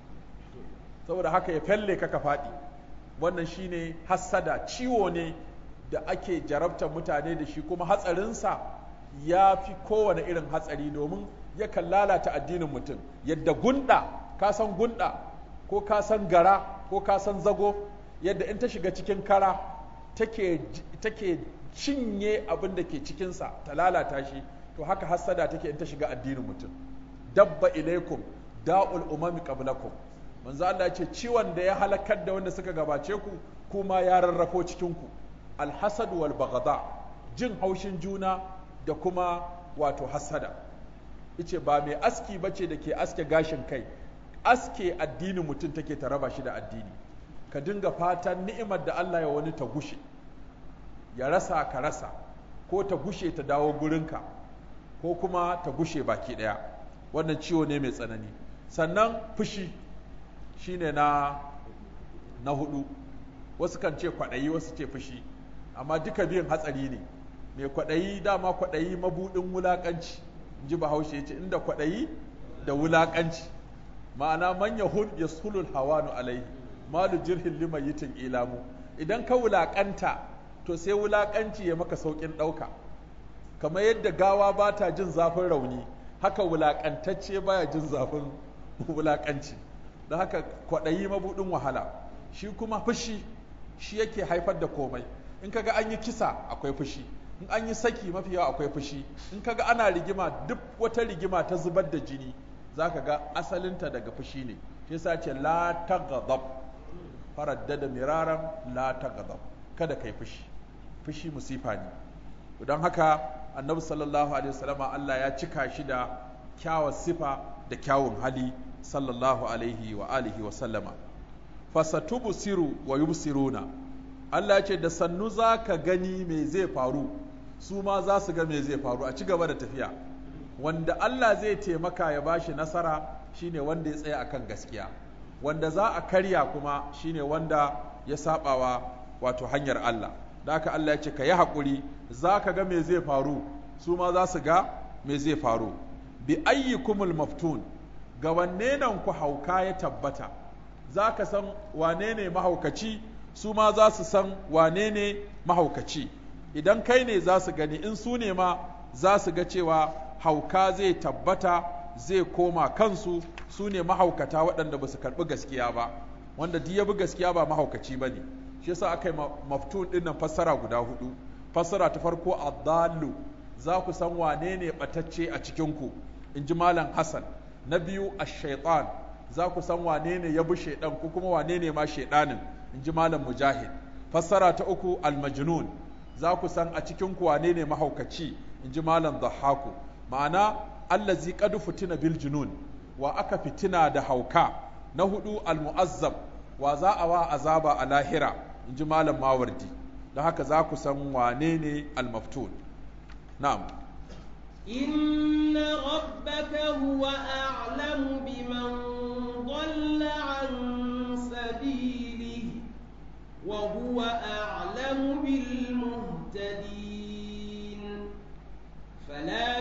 saboda haka ya felle ka faɗi. Wannan shine hassada, ciwo ne da ake jarabtar mutane da shi, kuma hatsarinsa ya fi kowane irin hatsari domin yakan lalata addinin mutum. Yadda gunda, ka san gunda ko ka san gara ko ka san zago, yadda in ta shiga cikin kara take cinye abin da ke cikinsa ta lalata shi, to haka hassada take in ta shiga addinin mutum. Dabba ilaikum da'ul umami qablakum. Manzo Allah ya ce ciwon da ya halakar da wanda suka gabace ku kuma ya rarrafo cikin ku. Alhasad wal baghdha, jin haushin juna da kuma wato hasada. Ice ba mai aski bace da ke aske gashin kai, aske addinin mutum take ta raba shi da addini. Ka dinga fatan ni'imar da Allah ya wani ta gushe, ya rasa ka rasa, ko ta gushe ta dawo gurinka, ko kuma ta gushe baki daya. Wannan ciwo ne mai tsanani. Sannan fushi shine na hudu. Wasu kan ce kwaɗayi, wasu ce fushi, amma duka biyun hatsari ne. Mai kwaɗayi, dama kwaɗayi mabuɗin wulaƙanci, in ji bahaushe ya ce inda kwaɗayi da wulaƙanci. Ma'ana man yahul yasulul hawanu alaihi malu jirhin limayitin ilamu. Idan ka wulaƙanta to sai wulaƙanci ya maka sauƙin ɗauka. Kamar yadda gawa ba ta jin zafin rauni, haka wulaƙantacce baya jin zafin wulaƙanci. Da haka kwaɗayi mabuɗin wahala. Shi kuma fushi shi yake haifar da komai. In kaga an yi kisa akwai fushi, in an yi saki mafi yawa akwai fushi, in kaga ana rigima, duk wata rigima ta zubar da jini zaka ga asalinta daga fushi ne. Shi yasa ce la taghdab, faraddada miraran la taghdab, kada kai fushi. Fushi musifa ne. Don haka Annabi sallallahu alaihi wasallama Allah ya cika shi da kyawun sifa da kyawun hali sallallahu alaihi wa alihi wa sallama. Fasatubsiru wa yubsiruna. Allah ya ce da sannu za ka gani me zai faru, su ma za su ga me zai faru. A ci gaba da tafiya. Wanda Allah zai taimaka ya bashi nasara shine wanda ya tsaya akan gaskiya, wanda za a karya kuma shine wanda ya sabawa wato hanyar Allah. Da haka Allah ya ce ka yi haƙuri, za ka ga me zai faru, su ma za su ga me zai faru. Bi ayyikumul maftun, ga wanne nan ku hauka ya tabbata, za ka san wane ne mahaukaci, su ma za su san wane ne mahaukaci. Idan kai ne za su gani, in su ne ma za su ga cewa hauka zai tabbata, zai koma kansu. Su ne mahaukata waɗanda ba su karɓi gaskiya ba, wanda duk ya bi gaskiya ba mahaukaci ba ne. Shi yasa aka yi maftun ɗin nan fassara guda hudu. Fassara ta farko adallu, za ku san wane ne ɓatacce a cikinku, in ji Malam Hassan. Na biyu ash-shaytan, za ku san wane ne ya bi shaidan ko kuma wane ne ma shaidanin, in ji Malam Mujahid. Fassara ta uku al-majnun, za ku san a cikin ku wane ne mahaukaci, in ji Malam Dhahaku. Ma'ana allazi qad fitina bil junun, wa aka fitina da hauka. Na hudu al-mu'azzab, wa za a wa azaba a lahira, in ji Malam Mawardi. Da haka za ku san wane ne al-maftun. Na'am. إن ربك هو أعلم بمن ضل عن سبيله وهو أعلم بالمهتدين.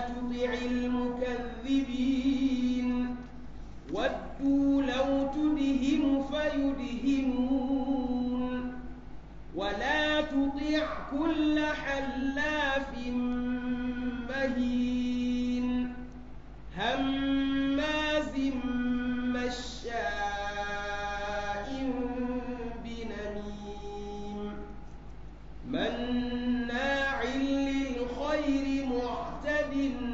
تطع المكذبين ودوا لو تدهن فيدهنون ولا تطع كل حلاف مهين هماز مشاء بنميم مناع للخير معتد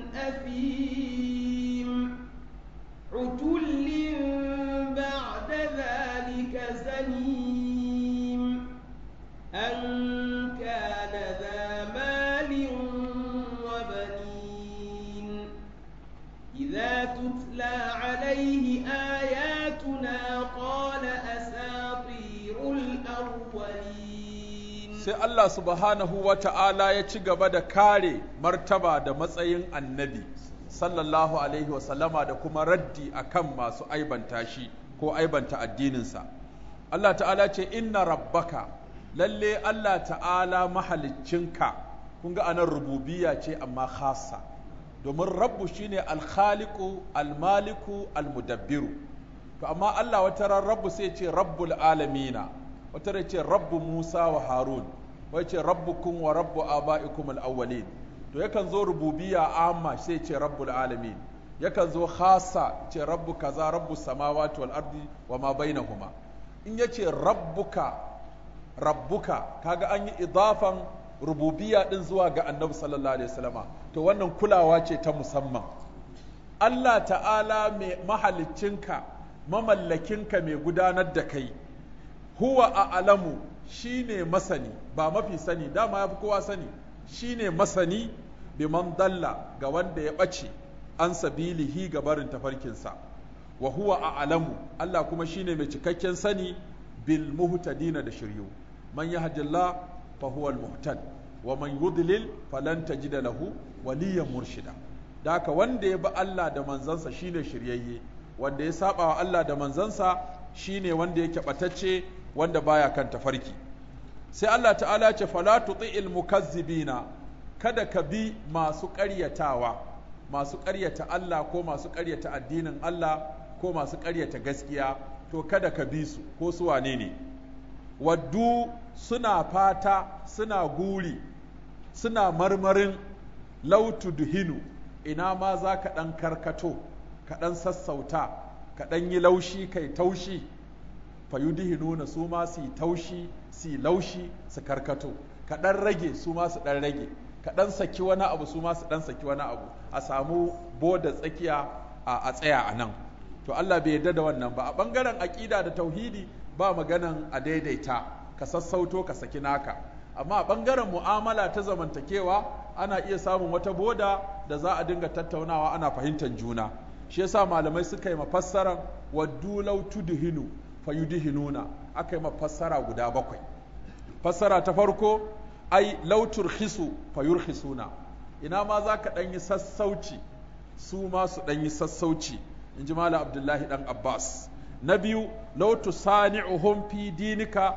أثيم عتل بعد ذلك زنيم أن كان ذا مال وبنين إذا تتلى عليه آياتنا قال أساطير الأولين. sai Allah subhanahu wa ta'ala ya ci gaba da kare martaba da matsayin annabi sallallahu alaihi wasallama da kuma raddi akan masu aibanta shi ko aibanta addininsa. Allah ta'ala ce inna rabbaka lalle Allah ta'ala mahaliccinka, kun ga anan rububiyya ce amma khassa, domin rabbu shine alkhaliqu almaliku almudabbiru, to amma Allah wata ran rabbu sai ce rabbul alamina, wata ran ce rabbu Musa wa Harun, wai ce rabbukum wa rabbu abaikum alawwalin. To yakan zo rububiyya amma sai ce rabbul alamin, yakan zo khassa ce rabbu kaza rabbus samawati wal ardi wa ma bainahuma. In yace rabbuka kaga an yi idafan rububiyya din zuwa ga annabi sallallahu alaihi wasallama, to wannan kulawa ce ta musamman. Allah ta'ala mai mahaliccinka, mamallakinka, mai gudanar da kai, huwa a'lamu, shine masani, ba mafi sani, dama yafi kowa sani, shine masani biman dalla ga wanda ya ɓace an sabilihi ga barin tafarkinsa, wa huwa a'lamu, Allah kuma shine mai cikakken sani bil muhtadina da shiryu, man yahdillah fa huwa al muhtad wa man yudlil falan tajida lahu waliyan murshida. Da haka wanda ya bi Allah da manzansa shine shiryayye, wanda ya saba wa Allah da manzansa shine wanda yake batacce, wanda baya kan tafarki. Sai Allah ta'ala ce fala tuti'il mukazzibina, kada ka bi masu ƙaryatawa, masu ƙaryata Allah ko masu ƙaryata addinin Allah ko masu ƙaryata gaskiya, to kada ka bi su, ko su wane ne. Waddu suna fata, suna guri, suna marmarin lautu duhinu, ina ma za ka ɗan karkato, ka ɗan sassauta, ka ɗan yi laushi kai taushi, fayudihinuna su ma su yi taushi, su yi laushi, su karkato, ka ɗan rage su ma su ɗan rage, ka ɗan saki wani abu su ma su ɗan saki wani abu, a samu boda tsakiya a tsaya a nan. To Allah bai yarda da wannan ba. A ɓangaren aƙida da tauhidi ba maganan a daidaita, ka sassauto ka saki naka, amma a ɓangaren mu'amala ta zamantakewa ana iya samun wata boda da za a dinga tattaunawa ana fahimtar juna. Shi yasa malamai suka yi mafassaran waddu law tudhinu fayudhinuna, aka yi mafassara guda 7. Fassara ta farko, ai law turkhisu fayurkhisuna, ina ma za ka ɗan yi sassauci su ma su ɗan yi sassauci, in ji Malam Abdullahi ɗan Abbas. Na biyu, law tusani'uhum fi dinika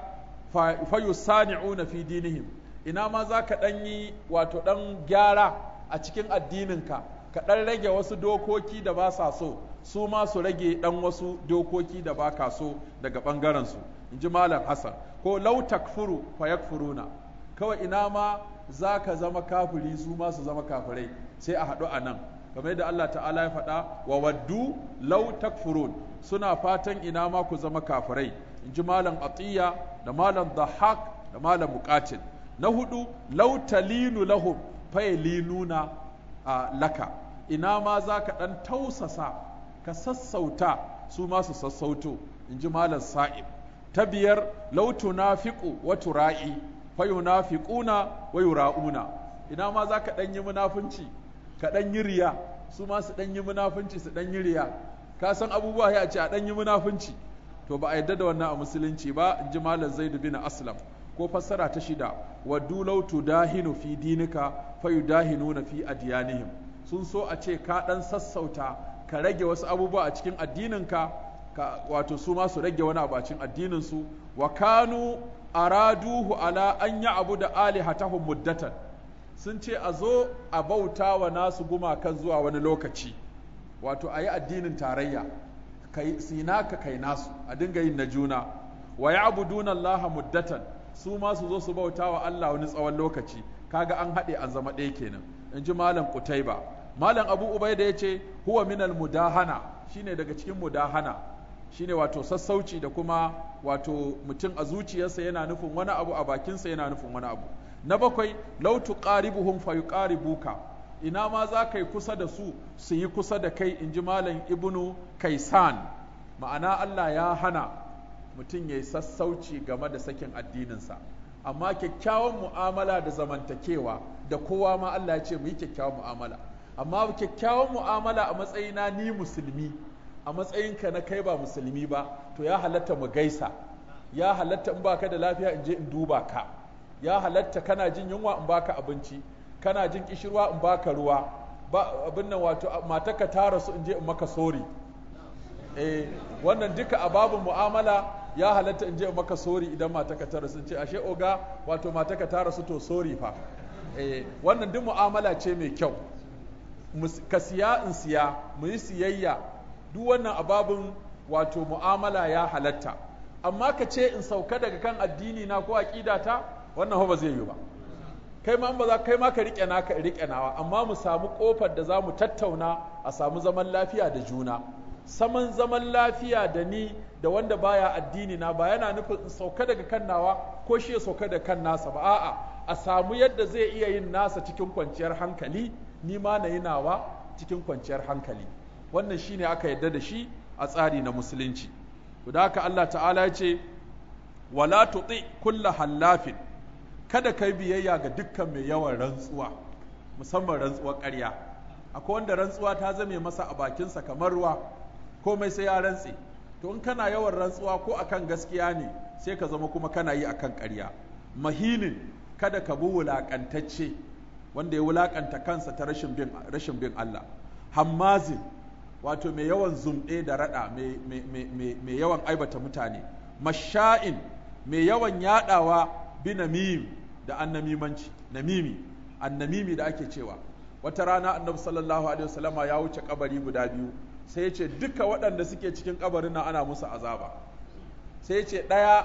fayusani'una fi dinihim, ina ma za ka ɗan yi wato ɗan gyara a cikin addininka, ka ɗan rage wasu dokoki da ba sa so, su ma su rage ɗan wasu dokoki da ba ka so daga ɓangarensu, in ji Malam Hassan. Ko law takfuru fayakfuruna, kawai ina ma za ka zama kafiri su ma su zama kafirai, sai a haɗu a nan, kamar yadda Allah ta'ala ya faɗa wa waddu law takfurun, suna fatan ina ma ku zama kafirai, in ji Malam Atiya da Malam Dhahak da Malam Muqatil. Na hudu, law talinu lahum fayalinuna laka, ina ma za ka ɗan tausasa ka sassauta su ma su sassauto, in ji Malam Sa'ib. Ta biyar, law tunafiqu wa tura'i fayunafiquna wa yura'una, ina ma za ka ɗan yi munafunci ka ɗan yi riya, su ma su ɗan yi munafunci su ɗan yi riya, ka san abubuwa ya ce a ɗan yi munafunci, to ba a yadda da wannan a musulunci ba, in ji Malam Zaid bin Aslam. Ko fassara ta shida, waddu law tudahinu fi dinika fayudahinuna fi adyanihim, sun so a ce ka ɗan sassauta ka rage wasu abubuwa a cikin addininka, wato su ma su rage wani abu a cikin addininsu. Wa kanu araduhu ala an ya'budu alihatahum muddatan, sun ce a zo a bauta wa nasu gumakan zuwa wani lokaci, wato a yi addinin tarayya, sinaka kai nasu, a dinga yin na juna, wa ya'buduna Allah muddatan, su ma su zo su bauta wa Allah wani tsawon lokaci, kaga an haɗe an zama ɗaya kenan. In ji Malam Qutaiba. Malam Abu Ubaida ya ce huwa minal mudahana, shine daga cikin mudahana, shine wato sassauci da kuma wato mutum a zuciyarsa yana nufin wani abu, a bakinsa yana nufin wani abu. Na bakwai, law tuqaribuhum fayuqaribuka, ina ma za ka yi kusa da su su yi kusa da kai, in ji Malam Ibnu Kaisan. Ma'ana Allah ya hana mutum ya yi sassauci game da sakin addininsa, amma kyakkyawan mu'amala da zamantakewa da kowa ma Allah ya ce mu yi kyakkyawan mu'amala, amma kyakkyawan mu'amala a matsayina ni musulmi, a matsayinka na kai ba musulmi ba, to ya halatta mu gaisa, ya halatta in baka da lafiya in je in duba ka, ya halatta kana jin yunwa in baka abinci, kana jin kishirwa in baka ruwa, ba abin nan wato matarka ta rasu in je in maka sori. Wannan duka a babu mu'amala ya halatta in je in maka sori idan matarka ta rasu, ce ashe oga wato matarka ta rasu to sori fa. Wannan duk mu'amala ce mai kyau, ka siya in siya, mu yi siyayya, duk wannan ababin wato mu'amala ya halatta. Amma ka ce in sauka daga kan addini na ko aqidata, wannan ba zai yi ba. Kai ma ba za kai ma ka rike naka rike nawa, amma mu samu kofar da za mu tattauna a samu zaman lafiya da juna. Zaman lafiya da ni da wanda baya addini na ba yana nufin in sauka daga kan nawa ko shi ya sauka da kan nasa ba, a'a, a samu yadda zai iya yin nasa cikin kwanciyar hankali, ni ma na yi nawa cikin kwanciyar hankali. Wannan shine aka yarda da shi a tsari na musulunci. Da haka Allah ta'ala ya ce wala tuti kulla hallafin, kada kai biyayya ga dukkan mai yawan rantsuwa, musamman rantsuwar ƙarya. Akwai wanda rantsuwa ta zame masa a bakinsa kamar ruwa, komai sai ya rantse. To in kana yawan rantsuwa ko akan gaskiya ne, sai ka zama kuma kana yi akan ƙarya. Mahinin, kada ka bi wulaƙantacce wanda ya wulaƙanta kansa ta rashin bin Allah. Hammazin, wato mai yawan zumɗe da raɗa, mai yawan aibata mutane. Masha'in, mai yawan yaɗawa binamim da annamimanci, annamimi da ake cewa. Wata rana Annabi sallallahu alaihi wasallama ya wuce kabari guda biyu, sai ya ce duka waɗanda suke cikin kabarin nan ana musu azaba. Sai ya ce ɗaya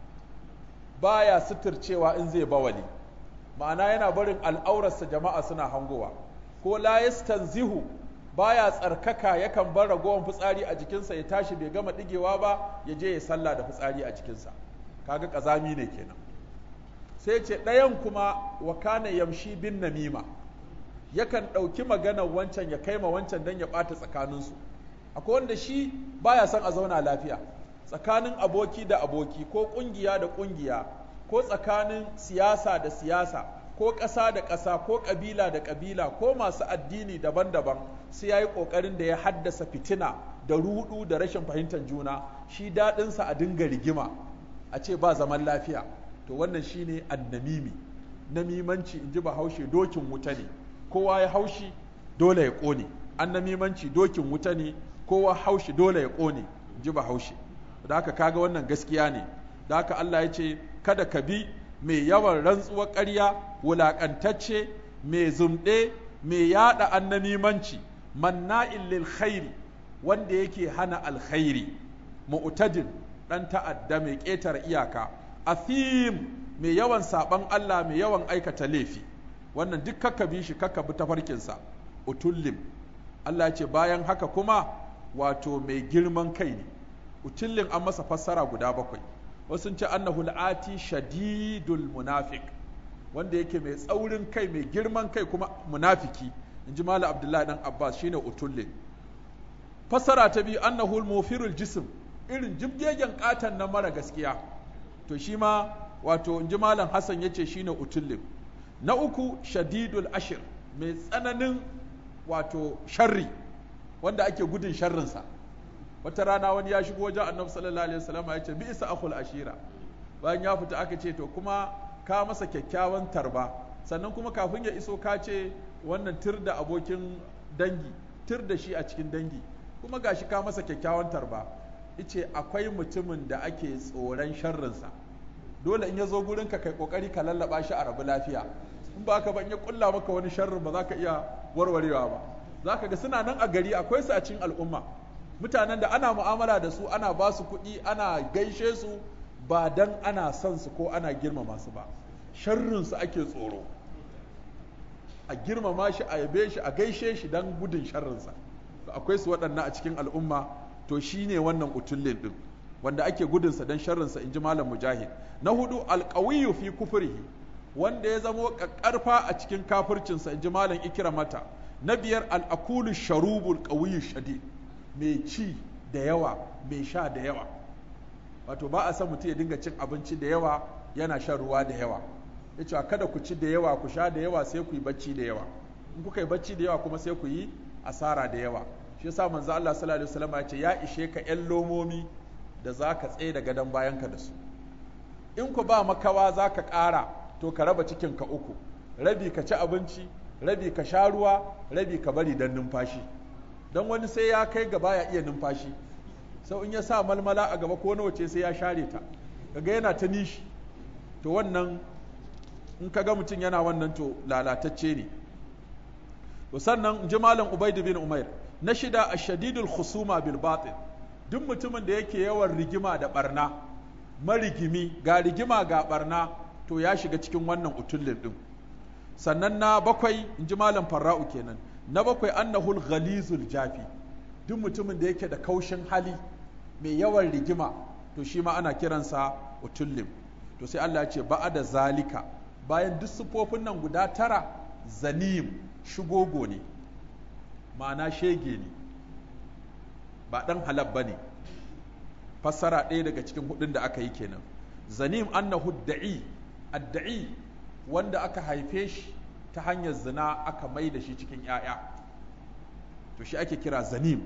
baya suturcewa in zai bawali, ma'ana yana barin al'aurarsa jama'a suna hangowa. Ko la yastanzihu, baya tsarkaka, yakan bar ragowar fitsari a jikinsa ya tashi bai gama digewa ba ya je ya sallah da fitsari a jikinsa, kaga kazami ne kenan. Sai ce ɗayan kuma wa kana yamshi bin namima, yakan ɗauki maganar wancan ya kai ma wancan don ya ɓata tsakaninsu. Akwai wanda shi baya son a zauna lafiya tsakanin aboki da aboki, ko ƙungiya da ƙungiya, ko tsakanin siyasa da siyasa, ko ƙasa da ƙasa, ko ƙabila da ƙabila, ko masu addini daban-daban, sai ya yi ƙoƙarin da ya haddasa fitina da ruɗu da rashin fahimtar juna. Shi daɗinsa a dinga rigima, a ce ba zaman lafiya. To wannan shine annamimi. Namimanci in ji Bahaushe dokin wuta ne, kowa ya haushi dole ya ƙone. Annamimanci dokin wuta ne, kowa haushi dole ya ƙone, in ji Bahaushe. Da haka kaga wannan gaskiya ne. Da haka Allah ya ce kada ka bi mai yawan rantsuwar ƙarya, wulaƙantacce, mai zumɗe, mai yaɗa annamimanci, manna'in lil khairi, wanda yake hana alkhairi, mu'tadin, ɗan ta'adda mai ƙetare iyaka, athim, mai yawan saɓan Allah, mai yawan aikata laifi. Wannan duk kakka bi shi, kakka bi tafarkinsa. Utullim, Allah ce bayan haka kuma wato mai girman kai ne. Utullin an masa fassara guda 7. Wasu ce annahu al'ati shadidul munafiq, wanda yake mai tsaurin kai, mai girman kai, kuma munafiki. In ji Malam Abdullahi dan Abbas, shine utullin. Fassara ta biyu annahu al-mufirul jism, irin jibgegen katan na mara gaskiya. To shi ma wato in ji Malam Hassan yace shine utullin. Na uku shadidul ashir, mai tsananin wato sharri, wanda ake gudun sharrinsa. Wata rana wani ya shigo wajen Annabi sallallahu alaihi wasallam ya ce bi isa akhul ashira. Bayan ya fita aka ce to kuma ka masa kyakkyawan tarba, sannan kuma kafin ya iso ka ce wannan tir da abokin dangi, tir da shi a cikin dangi, kuma gashi ka masa kyakkyawan tarba. Ice akwai mutumin da ake tsoron sharrinsa, dole in ya zo gurinka kai kokari ka lallaba shi a rabu lafiya. in ba ka ban ya kulla maka wani sharrin ba za ka iya warwarewa ba. Za ka ga suna nan a gari, akwai su a cikin al'umma, mutanen da ana mu'amala da su, ana ba su kuɗi, ana gaishe su ba dan ana son su ko ana girmama su ba, sharrin su ake tsoro, a girmama shi, a yabe shi, a gaishe shi dan gudun sharrinsa. Akwai su waɗannan a cikin al'umma, to shine wannan utullin din wanda ake gudunsa dan sharrinsa, in ji malam Mujahid. Na hudu, alqawiyyu fi kufrihi, wanda ya zamo ƙarfa a cikin kafircinsa, in ji malam Ikramata. Na biyar, al'akulu sharubul qawiyyu shadid, mai ci da yawa, mai sha da yawa. Wato ba a san mutum ya dinga cin abinci da yawa yana shan ruwa da yawa. Ya ce kada ku ci da yawa, ku sha da yawa, sai ku yi bacci da yawa. In kuka yi bacci da yawa kuma sai ku yi asara da yawa. Shi yasa manzo Allah sallallahu alaihi wasallam ya ce ya ishe ka ƴan lomomi da za ka tsaye da gadon bayanka da su. In ku ba makawa za ka ƙara, to ka raba cikinka uku, rabi ka ci abinci, rabi ka sha ruwa, rabi ka bari don numfashi. Don wani sai ya kai gaba ya iya numfashi, sau in ya sa malmala a gaba ko wace sai ya share ta, kaga yana ta nishi. To wannan in kaga mutum yana wannan to lalatacce ne. To sannan in ji malam Ubaid bin Umair. Na shida, ashadidul khusuma bil batil, duk mutumin da yake yawan rigima da barna, marigimi, ga rigima ga barna, to ya shiga cikin wannan utullin din. Sannan na bakwai, in ji malam Farra'u kenan, na bakwai annahul ghalizul jafi, duk mutumin da yake da kaushin hali, mai yawan rigima, to shi ma ana kiransa utullin. To sai Allah ya ce ba'ada zalika, bayan duk sufofin nan guda tara, zanim, shigogo ne, ma'ana shege ne, ba ɗan halab ba ne. Fassara ɗaya daga cikin hudun da aka yi kenan. Zanim annahu da'i, adda'i wanda aka haife shi ta hanyar zina aka mai da shi cikin ‘ya'ya, to shi ake kira zanim.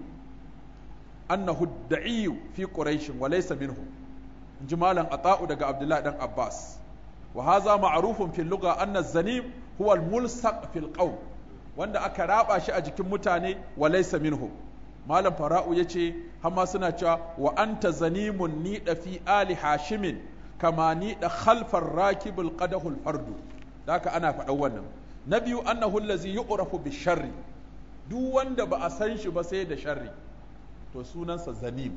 Annahu da'i fi quraishin wa laysa minhu, in ji malam Ata'u daga Abdullahi dan Abbas. Wa haza ma'rufun fil lugha anna zanim huwa al-mulsaq fil qawm, wanda aka raba shi a jikin mutane, wa laysa minhu. Malam Fara'u yace hamma suna cewa wa anta zanimun ni da fi ali hashimin kama ni da khalfar rakibul qadahul fardu, haka ana faɗan wannan. Na biyu, annahu allazi yu'rafu bi sharri, duk wanda ba a san shi ba sai da sharri, to sunansa zanim.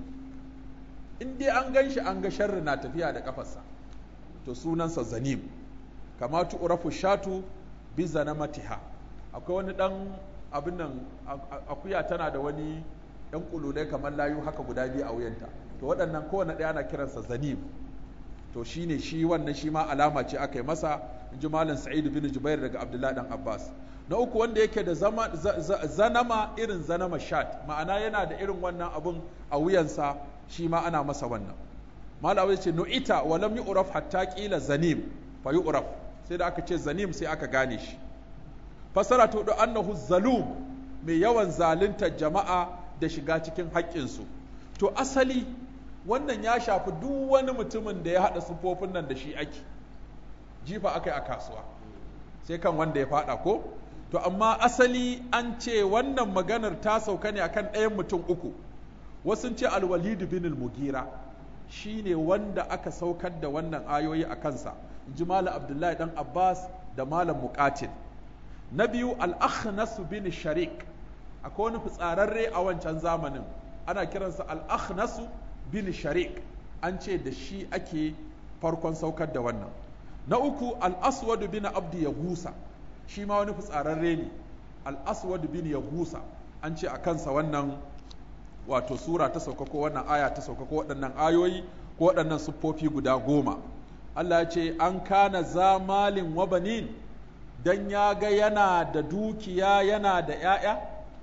In dai an gan shi an ga sharri na tafiya da kafarsa, to sunansa zanim. Kama tu'rafu shatu bi zanamatiha, akwai wani dan abin nan, akuya tana da wani ɗan kululai kamar layu haka guda biyu a wuyanta, to waɗannan kowane ɗaya ana kiransa zanim. To shine shi wannan shi ma alama ce aka yi masa, in ji malam Sa'id bin Jubair daga Abdullahi dan Abbas. Na uku, wanda yake da zanama irin zanama shat, ma'ana yana da irin wannan abun a wuyansa, shi ma ana masa wannan. Malam ya ce nu'ita wa lam yu'raf hatta qila zanim fa yu'raf, sai da aka ce zanim sai aka gane shi. Fasara ta hudu, annahu zalum, mai yawan zaluntar jama'a da shiga cikin haƙƙinsu. To asali wannan ya shafi duk wani mutumin da ya haɗa sufofin nan da shi ake jifa aka yi a kasuwa, sai kan wanda ya faɗa ko. To amma asali an ce wannan maganar ta sauka ne akan ɗayan mutum uku. Wasu ce Al-Walid bin al-Mughira shine wanda aka saukar da wannan ayoyi a kansa, in ji Malam Abdullahi dan Abbas da Malam Muqatil. Na biyu, Al-Akhnas bin Sharik, akwai wani fitsararre a wancan zamanin ana kiransa Al-Akhnas bin Sharik, an ce da shi ake farkon saukar da wannan. Na uku, Al-Aswad bin Abdi Yagusa, shi ma wani fitsararre ne, Al-Aswad bin Yagusa, an ce a kansa wannan wato sura ta sauka ko wannan aya ta sauka ko waɗannan ayoyi ko waɗannan siffofi guda 10. Allah ya ce an kana zamalin wa banin, dan ya ga yana da dukiya yana da ‘ya'ya.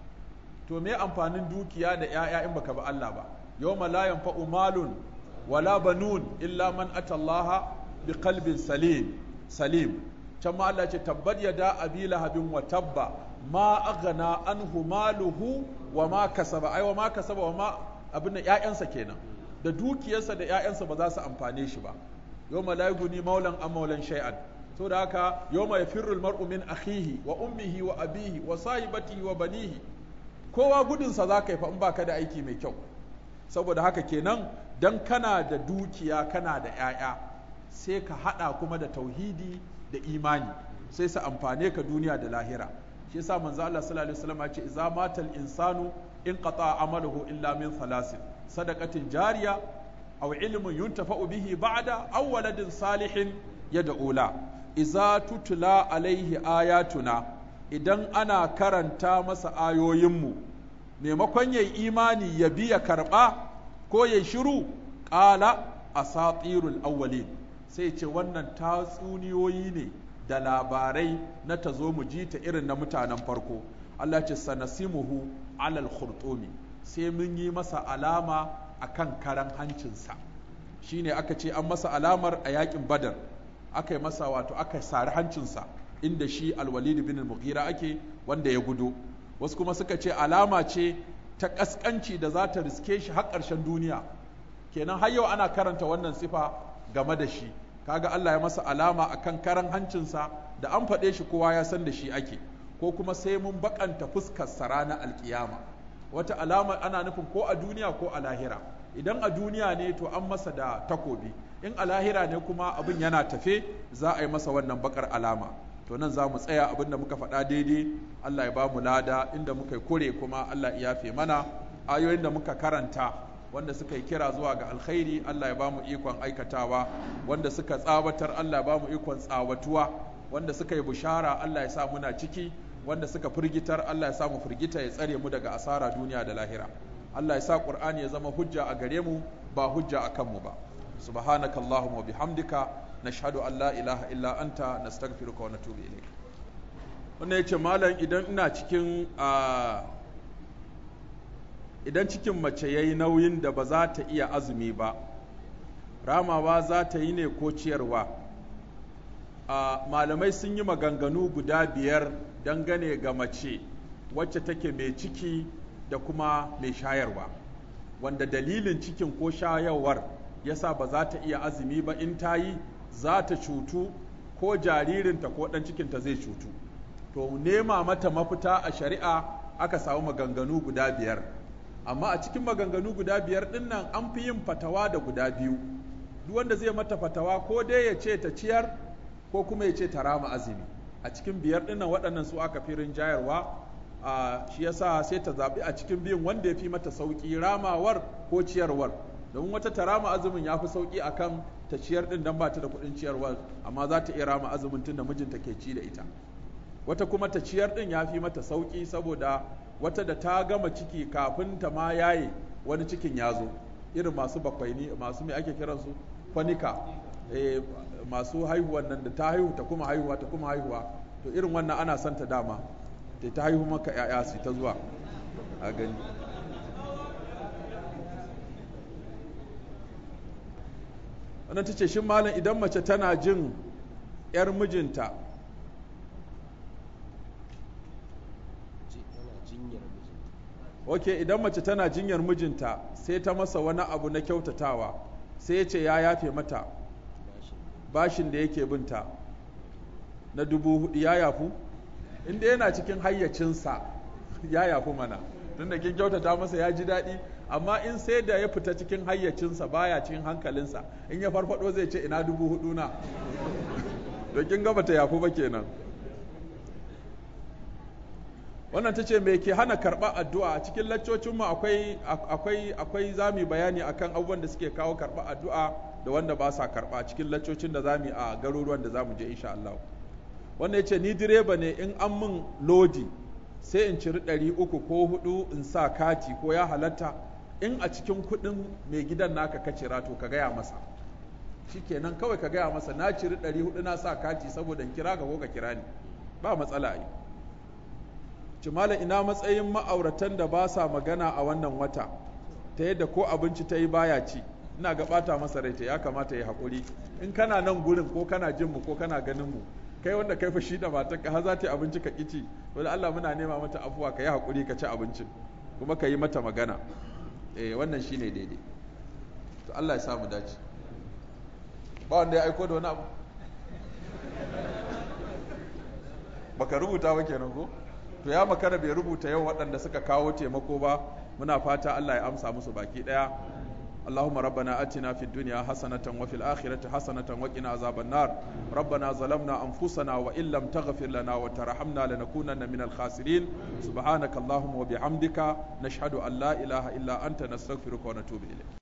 To me amfanin dukiya da ‘ya'ya in baka ba Allah ba? Yawma la yanfa'u malun wala banun illa man atallaha bi qalbin salim. Can ma Allah ce tabbat yada abi lahabin wa tabba ma aghna anhu maluhu wa ma kasaba, ai wa ma kasaba wa ma abin da ‘ya'yansa kenan, da dukiyarsa da ‘ya'yansa ba za su amfane shi ba. Yawma la yughni maulan am maulan shay'an, saboda haka yawma yafirru al-mar'u min akhihi wa ummihi wa abihi wa sahibatihi wa banihi, kowa gudunsa za ka yi fa in baka da aiki mai kyau. Saboda haka kenan dan kana da dukiya kana da ‘ya'ya, sai ka haɗa kuma da tauhidi da imani, sai su amfane ka duniya da lahira. Shi yasa manzo Allah sallallahu alaihi wasallam ya ce idza matal insanu in qata amaluhu illa min thalasin sadaqatin jariya aw ilmun yuntafa'u bihi ba'da aw waladin salihin yad'u la. Idza tutla alaihi ayatuna, idan ana karanta masa ayoyinmu maimakon yayi imani ya biya karba ko yayi shiru, qala asatirul awwalin, sai ce wannan tatsuniyoyi ne da labarai na ta zo mu ji ta irin na mutanen farko. Allah ce sanasimuhu alal khurtumi, sai mun yi masa alama akan karan hancinsa. Shine aka ce an masa alamar a yakin Badar, aka yi masa wato aka sari hancinsa inda shi Al-Walid bin Al-Mughira ake wanda ya gudo. Wasu kuma suka ce alama ce ta kaskanci da za ta riske shi har ƙarshen duniya. Kenan har yau ana karanta wannan sifa game da shi. Kaga Allah ya masa alama akan karan hancinsa, da an faɗe shi kowa ya san da shi ake. Ko kuma sai mun bakanta fuskar sa ranar alkiyama. Wata alama ana nufin ko a duniya ko a lahira. Idan a duniya ne to an masa da takobi, in a lahira ne kuma abin yana tafe za a yi masa wannan bakar alama. To nan za mu tsaya, abinda muka faɗa daidai Allah ya ba mu lada, inda muka yi kure kuma Allah ya yafe mana. Ayoyin da muka karanta wanda suka yi kira zuwa ga alkhairi Allah ya ba mu ikon aikatawa, wanda suka tsawatar Allah ya ba mu ikon tsawatuwa, wanda suka yi bushara Allah ya sa muna ciki, wanda suka firgitar Allah ya sa mu firgita, ya tsare mu daga asara duniya da lahira. Allah ya sa Qur'ani ya zama hujja a gare mu ba hujja a kanmu ba. Subhanakallahumma wa bihamdika nashhadu an la ilaha illa anta nastaghfiruka wa natubu ilayk. Wannan yace malam, idan cikin mace yayi nauyin da ba za ta iya azumi ba, ramawa za ta yi ne ko ciyarwa? Malamai sun yi maganganu guda 5 dangane ga mace wacce take mai ciki da kuma mai shayarwa, wanda dalilin cikin ko shayarwar yasa ba za ta iya azumi ba, in ta yi za ta cutu ko jaririnta ko ɗan cikinta zai cutu. To nema mata mafita a shari'a aka samu maganganu guda 5, amma a cikin maganganu guda 5 ɗin nan an fi yin fatawa da guda 2. Duk wanda zai mata fatawa ko dai ya ce ta ciyar ko kuma ya ce ta rama azumi. A cikin 5 ɗin nan waɗannan su aka fi rinjayarwa, shi yasa sai ta zaɓi a cikin biyun wanda ya fi mata sauƙi, ramawar ko ciyarwar. Domin wata ta rama azumin ya fi sauƙi akan ta ciyar ɗin don ba ta da kuɗin ciyarwar, amma za ta iya rama azumin tun da mijinta ke ci da ita. Wata kuma ta ciyar ɗin ya fi mata sauƙi, saboda wata da ta gama ciki kafin ta ma yaye wani cikin ya zo, irin masu bakwaini, masu mai ake kiransu kwanika, masu haihuwan nan da ta haihu ta kuma haihuwa ta kuma haihuwa, to irin wannan ana son ta dama ta haihu maka 'ya'ya su ta zuwa a gani. Wannan ta ce, shin malam, idan mace tana jin 'yar mijinta idan mace tana jinyar mijinta sai ta masa wani abu na kyautatawa, sai ya ce ya yafe mata bashin da yake binta na 4,000, ya yafu? Inda yana cikin hayyacinsa ya yafu mana, tunda kin kyautata masa ya ji daɗi. Amma in sai da ya fita cikin hayyacinsa baya cikin hankalinsa, in ya farfado zai ce ina 4,000 na to kin ga bata yafu ba kenan. Wannan ta ce me ke hana karɓar addu'a? A cikin laccocinmu akwai zami bayani akan abubuwan da suke kawo karɓar addu'a da wanda ba sa karɓa, cikin laccocin da zami a garuruwan da zamu je insha Allah. Wannan ya ce ni direba ne, in an min lodi sai in ciri 300 ko 4 in sa kati, ko ya halatta? In a cikin kuɗin mai gidan naka ka cira to ka gaya masa, shikenan kawai ka gaya masa na ciri 400 na sa kati saboda in kira ka ko ka kira ni, ba matsala ai. Cimala, ina matsayin ma'auratan da ba sa magana a wannan wata, ta yadda ko abinci ta yi baya ci? Ina ga bata masa rai, ya kamata ya haƙuri. In kana nan gurin ko kana jin mu ko kana ganin mu, kai wanda kai fashi da matarka har za ta yi abinci ka kici, to da Allah muna nema mata afuwa, ka yi haƙuri ka ci abincin kuma ka yi mata magana. Wannan shine daidai. To Allah ya samu dace. Ba wanda ya aiko da wani abu? Baka rubuta ba kenan ko? To ya makara bai rubuta yau waɗanda suka kawo taimako ba, muna fata Allah ya amsa musu baki ɗaya. اللهم ربنا آتنا في الدنيا حسنة وفي الآخرة حسنة وقنا عذاب النار ربنا ظلمنا أنفسنا وإن لم تغفر لنا وترحمنا لنكونن من الخاسرين سبحانك اللهم وبحمدك نشهد أن لا إله إلا أنت نستغفرك ونتوب إليك